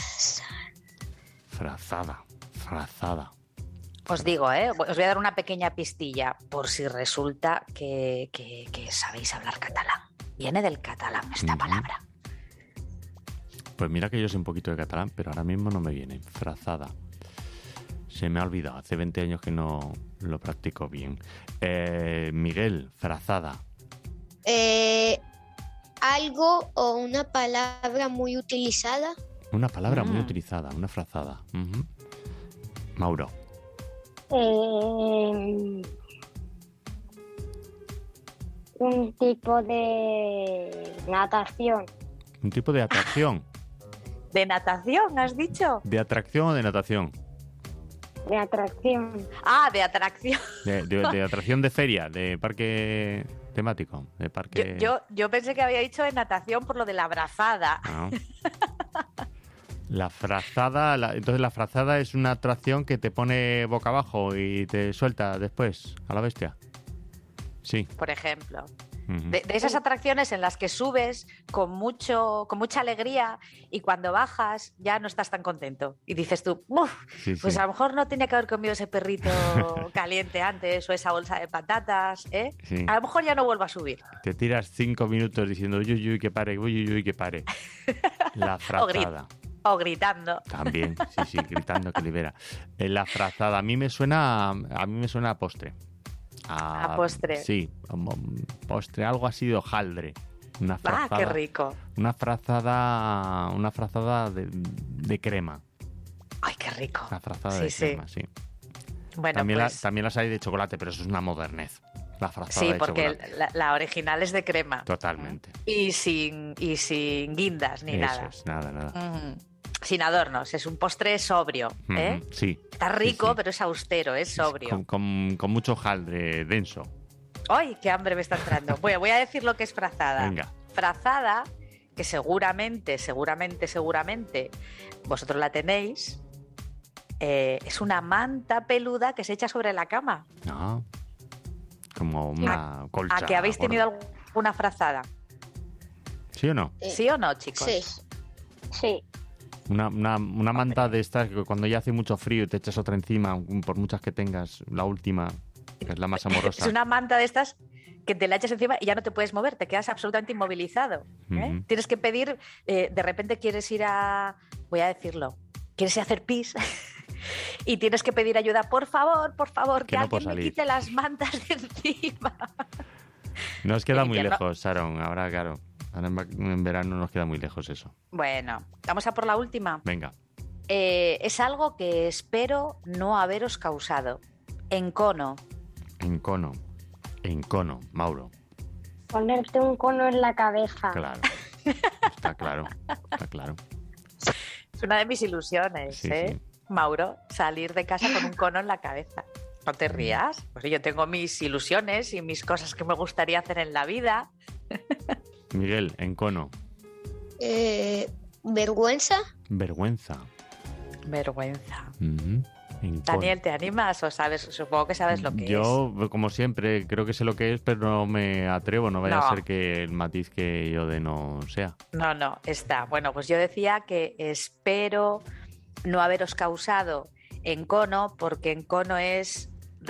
Frazada. Frazada. Os digo, ¿eh? Os voy a dar una pequeña pistilla por si resulta que, que- que sabéis hablar catalán. Viene del catalán esta Ujú. palabra. Pues mira que yo sé un poquito de catalán, pero ahora mismo no me viene. Frazada. Se me ha olvidado. Hace veinte años que no lo practico bien. Eh, Miguel, frazada. Eh, algo o una palabra muy utilizada. Una palabra muy Mm. utilizada, una frazada. Ujú. Mauro. Eh, un tipo de natación. Un tipo de atracción. ¿De natación, has dicho? ¿De atracción o de natación? De atracción. Ah, de atracción. De, de- de atracción de feria, de parque temático, de Yo, parque... yo, yo pensé que había dicho de natación por lo de la abrazada. No. La frazada, la- entonces la frazada es una atracción que te pone boca abajo y te suelta después a la bestia. Sí. Por ejemplo. Ujú. De, de esas atracciones en las que subes con mucho, con mucha alegría y cuando bajas ya no estás tan contento. Y dices tú, "Uf, Sí, pues sí. a lo mejor no tenía que haber comido ese perrito caliente antes o esa bolsa de patatas, ¿eh? Sí. A lo mejor ya no vuelvo a subir. Te tiras cinco minutos diciendo uy, uy, uy, que pare, uy, uy, uy, que pare. La O, gri- frazada. o gritando. También, sí, sí, gritando que libera. Eh, La frazada, a mí me suena, a mí me suena a postre. A postre. Sí, como postre, algo así de hojaldre. Una Ah, frazada. qué rico. Una frazada, una frazada de, de crema. Ay, qué rico. Una frazada Sí, de sí. crema, sí. Bueno, también, pues la- también las hay de chocolate, pero eso es una modernez. La frazada Sí, de porque chocolate. la, la original es de crema. Totalmente. Y sin, y sin guindas ni Eso nada. es, nada, nada. Mm, sin adornos, es un postre sobrio, ¿eh? Mm, sí. Está rico, Sí, sí. pero es austero, es sobrio. Con, con, con mucho hojaldre denso. ¡Ay, qué hambre me está entrando! Bueno, voy a decir lo que es frazada. Venga. Frazada, que seguramente, seguramente, seguramente vosotros la tenéis, eh, es una manta peluda que se echa sobre la cama. No. Como una colcha. ¿A que habéis gorda. tenido alguna frazada? ¿Sí o no? ¿Sí o no, chicos? Sí. Sí. Una, una, una manta de estas que cuando ya hace mucho frío y te echas otra encima, por muchas que tengas, la última, que es la más amorosa. Es una manta de estas que te la echas encima y ya no te puedes mover, te quedas absolutamente inmovilizado. ¿eh? Ujú. Tienes que pedir, eh, de repente quieres ir a, voy a decirlo, quieres ir a hacer pis y tienes que pedir ayuda, por favor, por favor, que, Que no puedo alguien me salir. quite las mantas de encima. Nos queda En muy invierno- lejos, Sharon. Ahora, claro. Ahora en, va- en verano nos queda muy lejos eso. Bueno, vamos a por la última. Venga. Eh, es algo que espero no haberos causado. Encono. Encono. Encono, Mauro. Ponerte un cono en la cabeza. Claro. Está claro. Está claro. Es una de mis ilusiones, Sí, ¿eh? sí. Mauro, salir de casa con un cono en la cabeza. No te rías, pues yo tengo mis ilusiones y mis cosas que me gustaría hacer en la vida. Miguel, encono. Eh, ¿Vergüenza? Vergüenza. Vergüenza. Ujú. Encono. Daniel, ¿te animas o sabes? Supongo que sabes lo que Yo, como siempre, creo que sé lo que es, pero no me atrevo. No vaya No. a ser que el matiz que yo de no sea. es. No, no, está. Bueno, pues yo decía que espero no haberos causado encono, porque encono es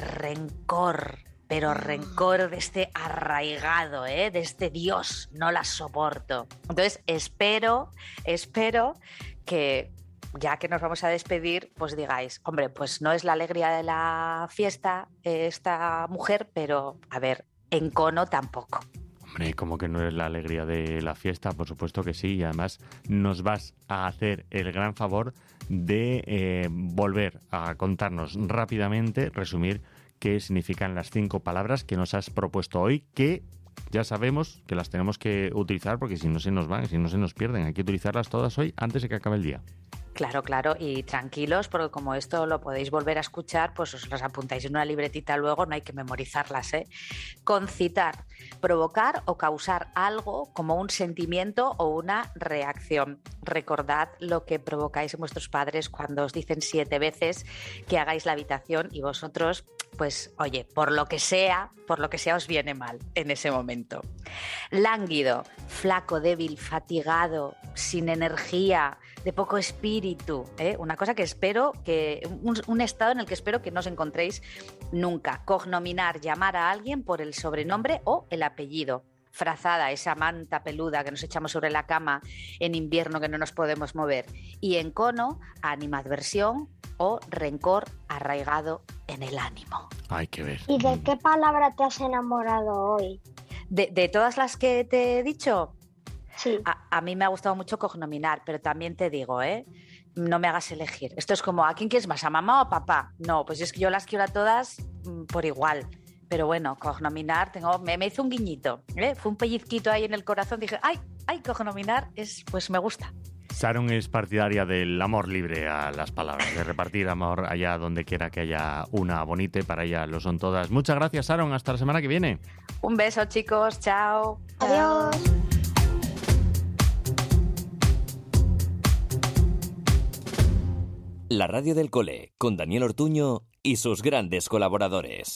rencor, pero rencor de este arraigado, ¿eh? De este Dios, no la soporto. Entonces, espero, espero que ya que nos vamos a despedir, pues digáis, hombre, pues no es la alegría de la fiesta eh, esta mujer, pero a ver, encono tampoco. Hombre, como que no es la alegría de la fiesta, por supuesto que sí. Y además nos vas a hacer el gran favor de eh, volver a contarnos rápidamente, resumir qué significan las cinco palabras que nos has propuesto hoy, que ya sabemos que las tenemos que utilizar porque si no se nos van, si no se nos pierden. Hay que utilizarlas todas hoy antes de que acabe el día. Claro, claro, y tranquilos, porque como esto lo podéis volver a escuchar, pues os las apuntáis en una libretita luego, no hay que memorizarlas, ¿eh? Concitar, provocar o causar algo como un sentimiento o una reacción. Recordad lo que provocáis en vuestros padres cuando os dicen siete veces que hagáis la habitación y vosotros, pues, oye, por lo que sea, por lo que sea os viene mal en ese momento. Lánguido, flaco, débil, fatigado, sin energía, de poco espíritu, ¿eh? Una cosa que espero que, un, un estado en el que espero que no os encontréis nunca. Cognominar, llamar a alguien por el sobrenombre o el apellido. Frazada, esa manta peluda que nos echamos sobre la cama en invierno que no nos podemos mover. Y encono, animadversión o rencor arraigado en el ánimo. Hay que ver. ¿Y de qué palabra te has enamorado hoy? De, de todas las que te he dicho, sí. a, a mí me ha gustado mucho cognominar, pero también te digo, ¿eh? No me hagas elegir. Esto es como, ¿a quién quieres más? ¿A mamá o a papá? No, pues es que yo las quiero a todas mm, por igual. Pero bueno, cognominar, tengo, me, me hizo un guiñito, ¿eh? Fue un pellizquito ahí en el corazón. Dije, ay, ay, cognominar, es, pues me gusta. Sharon es partidaria del amor libre a las palabras, de repartir amor allá donde quiera que haya una bonita, y para ella lo son todas. Muchas gracias, Sharon. Hasta la semana que viene. Un beso, chicos. Chao. Adiós. La radio del cole, con Daniel Ortuño y sus grandes colaboradores.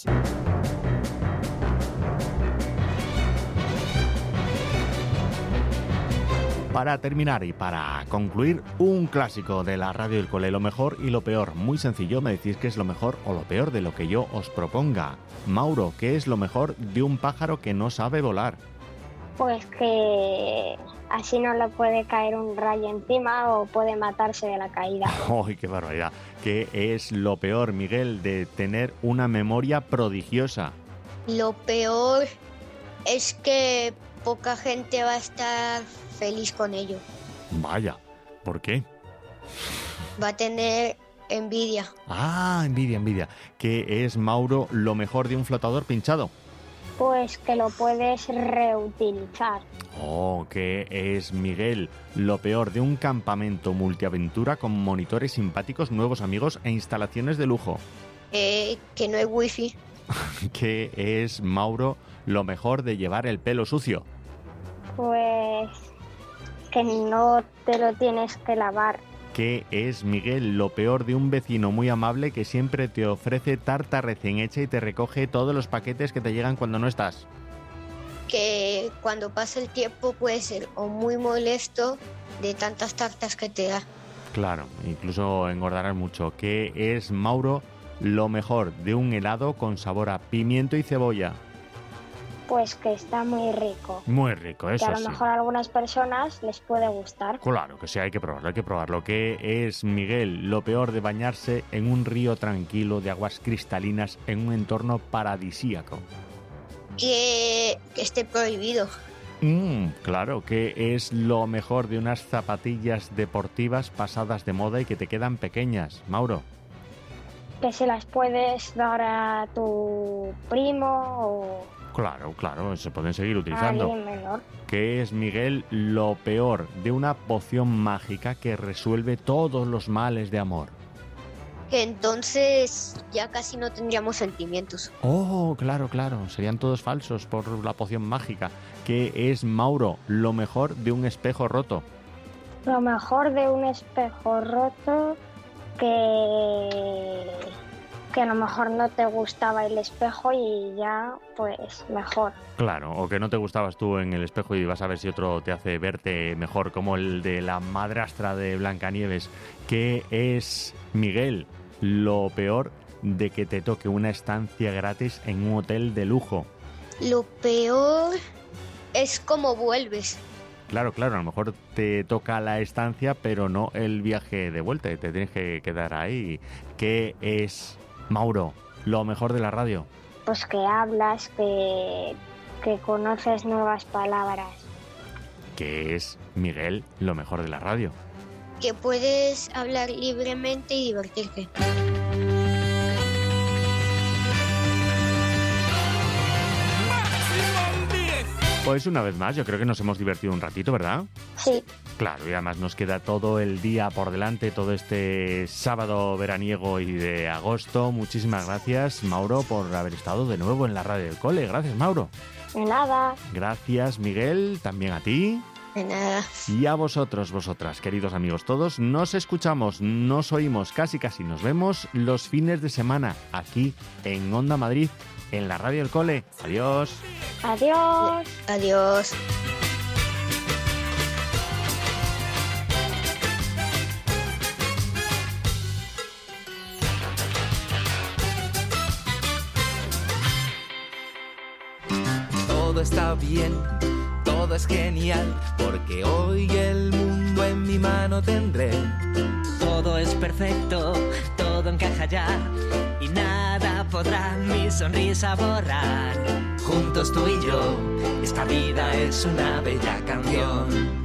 Para terminar y para concluir, un clásico de la radio del cole, lo mejor y lo peor. Muy sencillo, me decís qué es lo mejor o lo peor de lo que yo os proponga. Mauro, ¿qué es lo mejor de un pájaro que no sabe volar? Pues que así no le puede caer un rayo encima o puede matarse de la caída. ¡Ay, qué barbaridad! ¿Qué es lo peor, Miguel, de tener una memoria prodigiosa? Lo peor es que poca gente va a estar feliz con ello. Vaya, ¿por qué? Va a tener envidia. Ah, envidia, envidia. ¿Qué es, Mauro, lo mejor de un flotador pinchado? Pues que lo puedes reutilizar. Oh, ¿qué es, Miguel, lo peor de un campamento multiaventura con monitores simpáticos, nuevos amigos e instalaciones de lujo? Eh, que no hay wifi. ¿Qué es, Mauro, lo mejor de llevar el pelo sucio? Pues que no te lo tienes que lavar. ¿Qué es, Miguel, lo peor de un vecino muy amable que siempre te ofrece tarta recién hecha y te recoge todos los paquetes que te llegan cuando no estás? Que cuando pasa el tiempo puede ser o muy molesto de tantas tartas que te da. Claro, incluso engordarás mucho. ¿Qué es, Mauro, lo mejor de un helado con sabor a pimiento y cebolla? Pues que está muy rico. Muy rico, eso que a lo sí. mejor a algunas personas les puede gustar. Claro que sí, hay que probarlo, hay que probarlo. ¿Qué es, Miguel, lo peor de bañarse en un río tranquilo de aguas cristalinas en un entorno paradisíaco? Que, que esté prohibido. Mm, claro, ¿qué es lo mejor de unas zapatillas deportivas pasadas de moda y que te quedan pequeñas, Mauro? Que se las puedes dar a tu primo o Claro, claro, se pueden seguir a utilizando. alguien menor. ¿Qué es, Miguel, lo peor de una poción mágica que resuelve todos los males de amor? Que entonces ya casi no tendríamos sentimientos. Oh, claro, claro, serían todos falsos por la poción mágica. ¿Qué es, Mauro, lo mejor de un espejo roto? Lo mejor de un espejo roto, que que a lo mejor no te gustaba el espejo y ya, pues, mejor. Claro, o que no te gustabas tú en el espejo y vas a ver si otro te hace verte mejor, como el de la madrastra de Blancanieves. ¿Qué es, Miguel, lo peor de que te toque una estancia gratis en un hotel de lujo? Lo peor es cómo vuelves. Claro, claro, a lo mejor te toca la estancia, pero no el viaje de vuelta, te tienes que quedar ahí. ¿Qué es, Mauro, lo mejor de la radio? Pues que hablas, que, que conoces nuevas palabras. ¿Qué es, Miguel, lo mejor de la radio? Que puedes hablar libremente y divertirte. Pues una vez más, yo creo que nos hemos divertido un ratito, ¿verdad? Sí. Claro, y además nos queda todo el día por delante, todo este sábado veraniego y de agosto. Muchísimas gracias, Mauro, por haber estado de nuevo en la radio del cole. Gracias, Mauro. De nada. Gracias, Miguel, también a ti. De nada. Y a vosotros, vosotras, queridos amigos todos, nos escuchamos, nos oímos, casi casi nos vemos los fines de semana aquí en Onda Madrid, en la radio del cole. Adiós. Adiós. Adiós. Todo está bien, todo es genial, porque hoy el mundo en mi mano tendré. Todo es perfecto, todo encaja ya, y nada podrá mi sonrisa borrar. Juntos tú y yo, esta vida es una bella canción.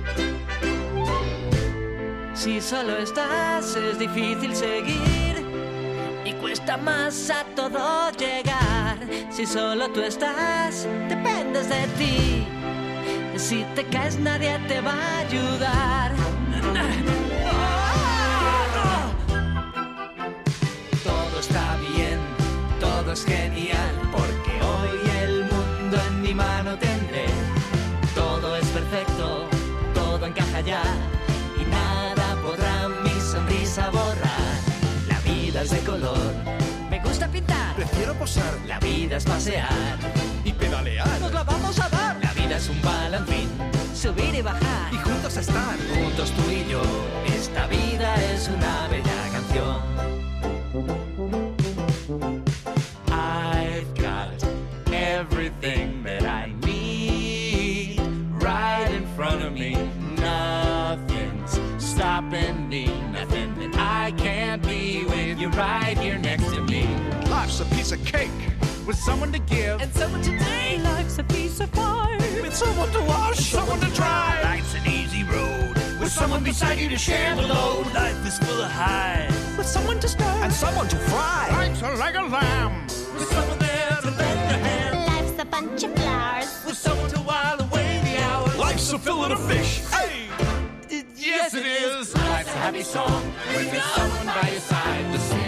Si solo estás es difícil seguir y cuesta más a todo llegar. Si solo tú estás, dependes de ti. Si te caes nadie te va a ayudar. Todo está bien, todo es genial, porque hoy el mundo en mi mano tendré. Todo es perfecto, todo encaja ya, y nada podrá mi sonrisa borrar. La vida es de color, me gusta pintar, prefiero posar. La vida es pasear y pedalear. Nos la vamos a dar. La vida es un balancín, subir y bajar, y juntos estar. Juntos tú y yo, esta vida es una bella canción. I've got everything that I need right in front of me. Nothing's stopping me, nothing that I can't be with you right here next to me. Life's a piece of cake with someone to give and someone to take. Life's a piece of pie with someone to wash, someone to dry. Life's an easy road with someone beside you to share the load. Life is full of highs with someone to stir and someone to fry. Life's like a lamb with someone there to lend a hand. Life's a fillet-o-fish. Hey, yes it is. Life's a happy song when there's someone by your side. The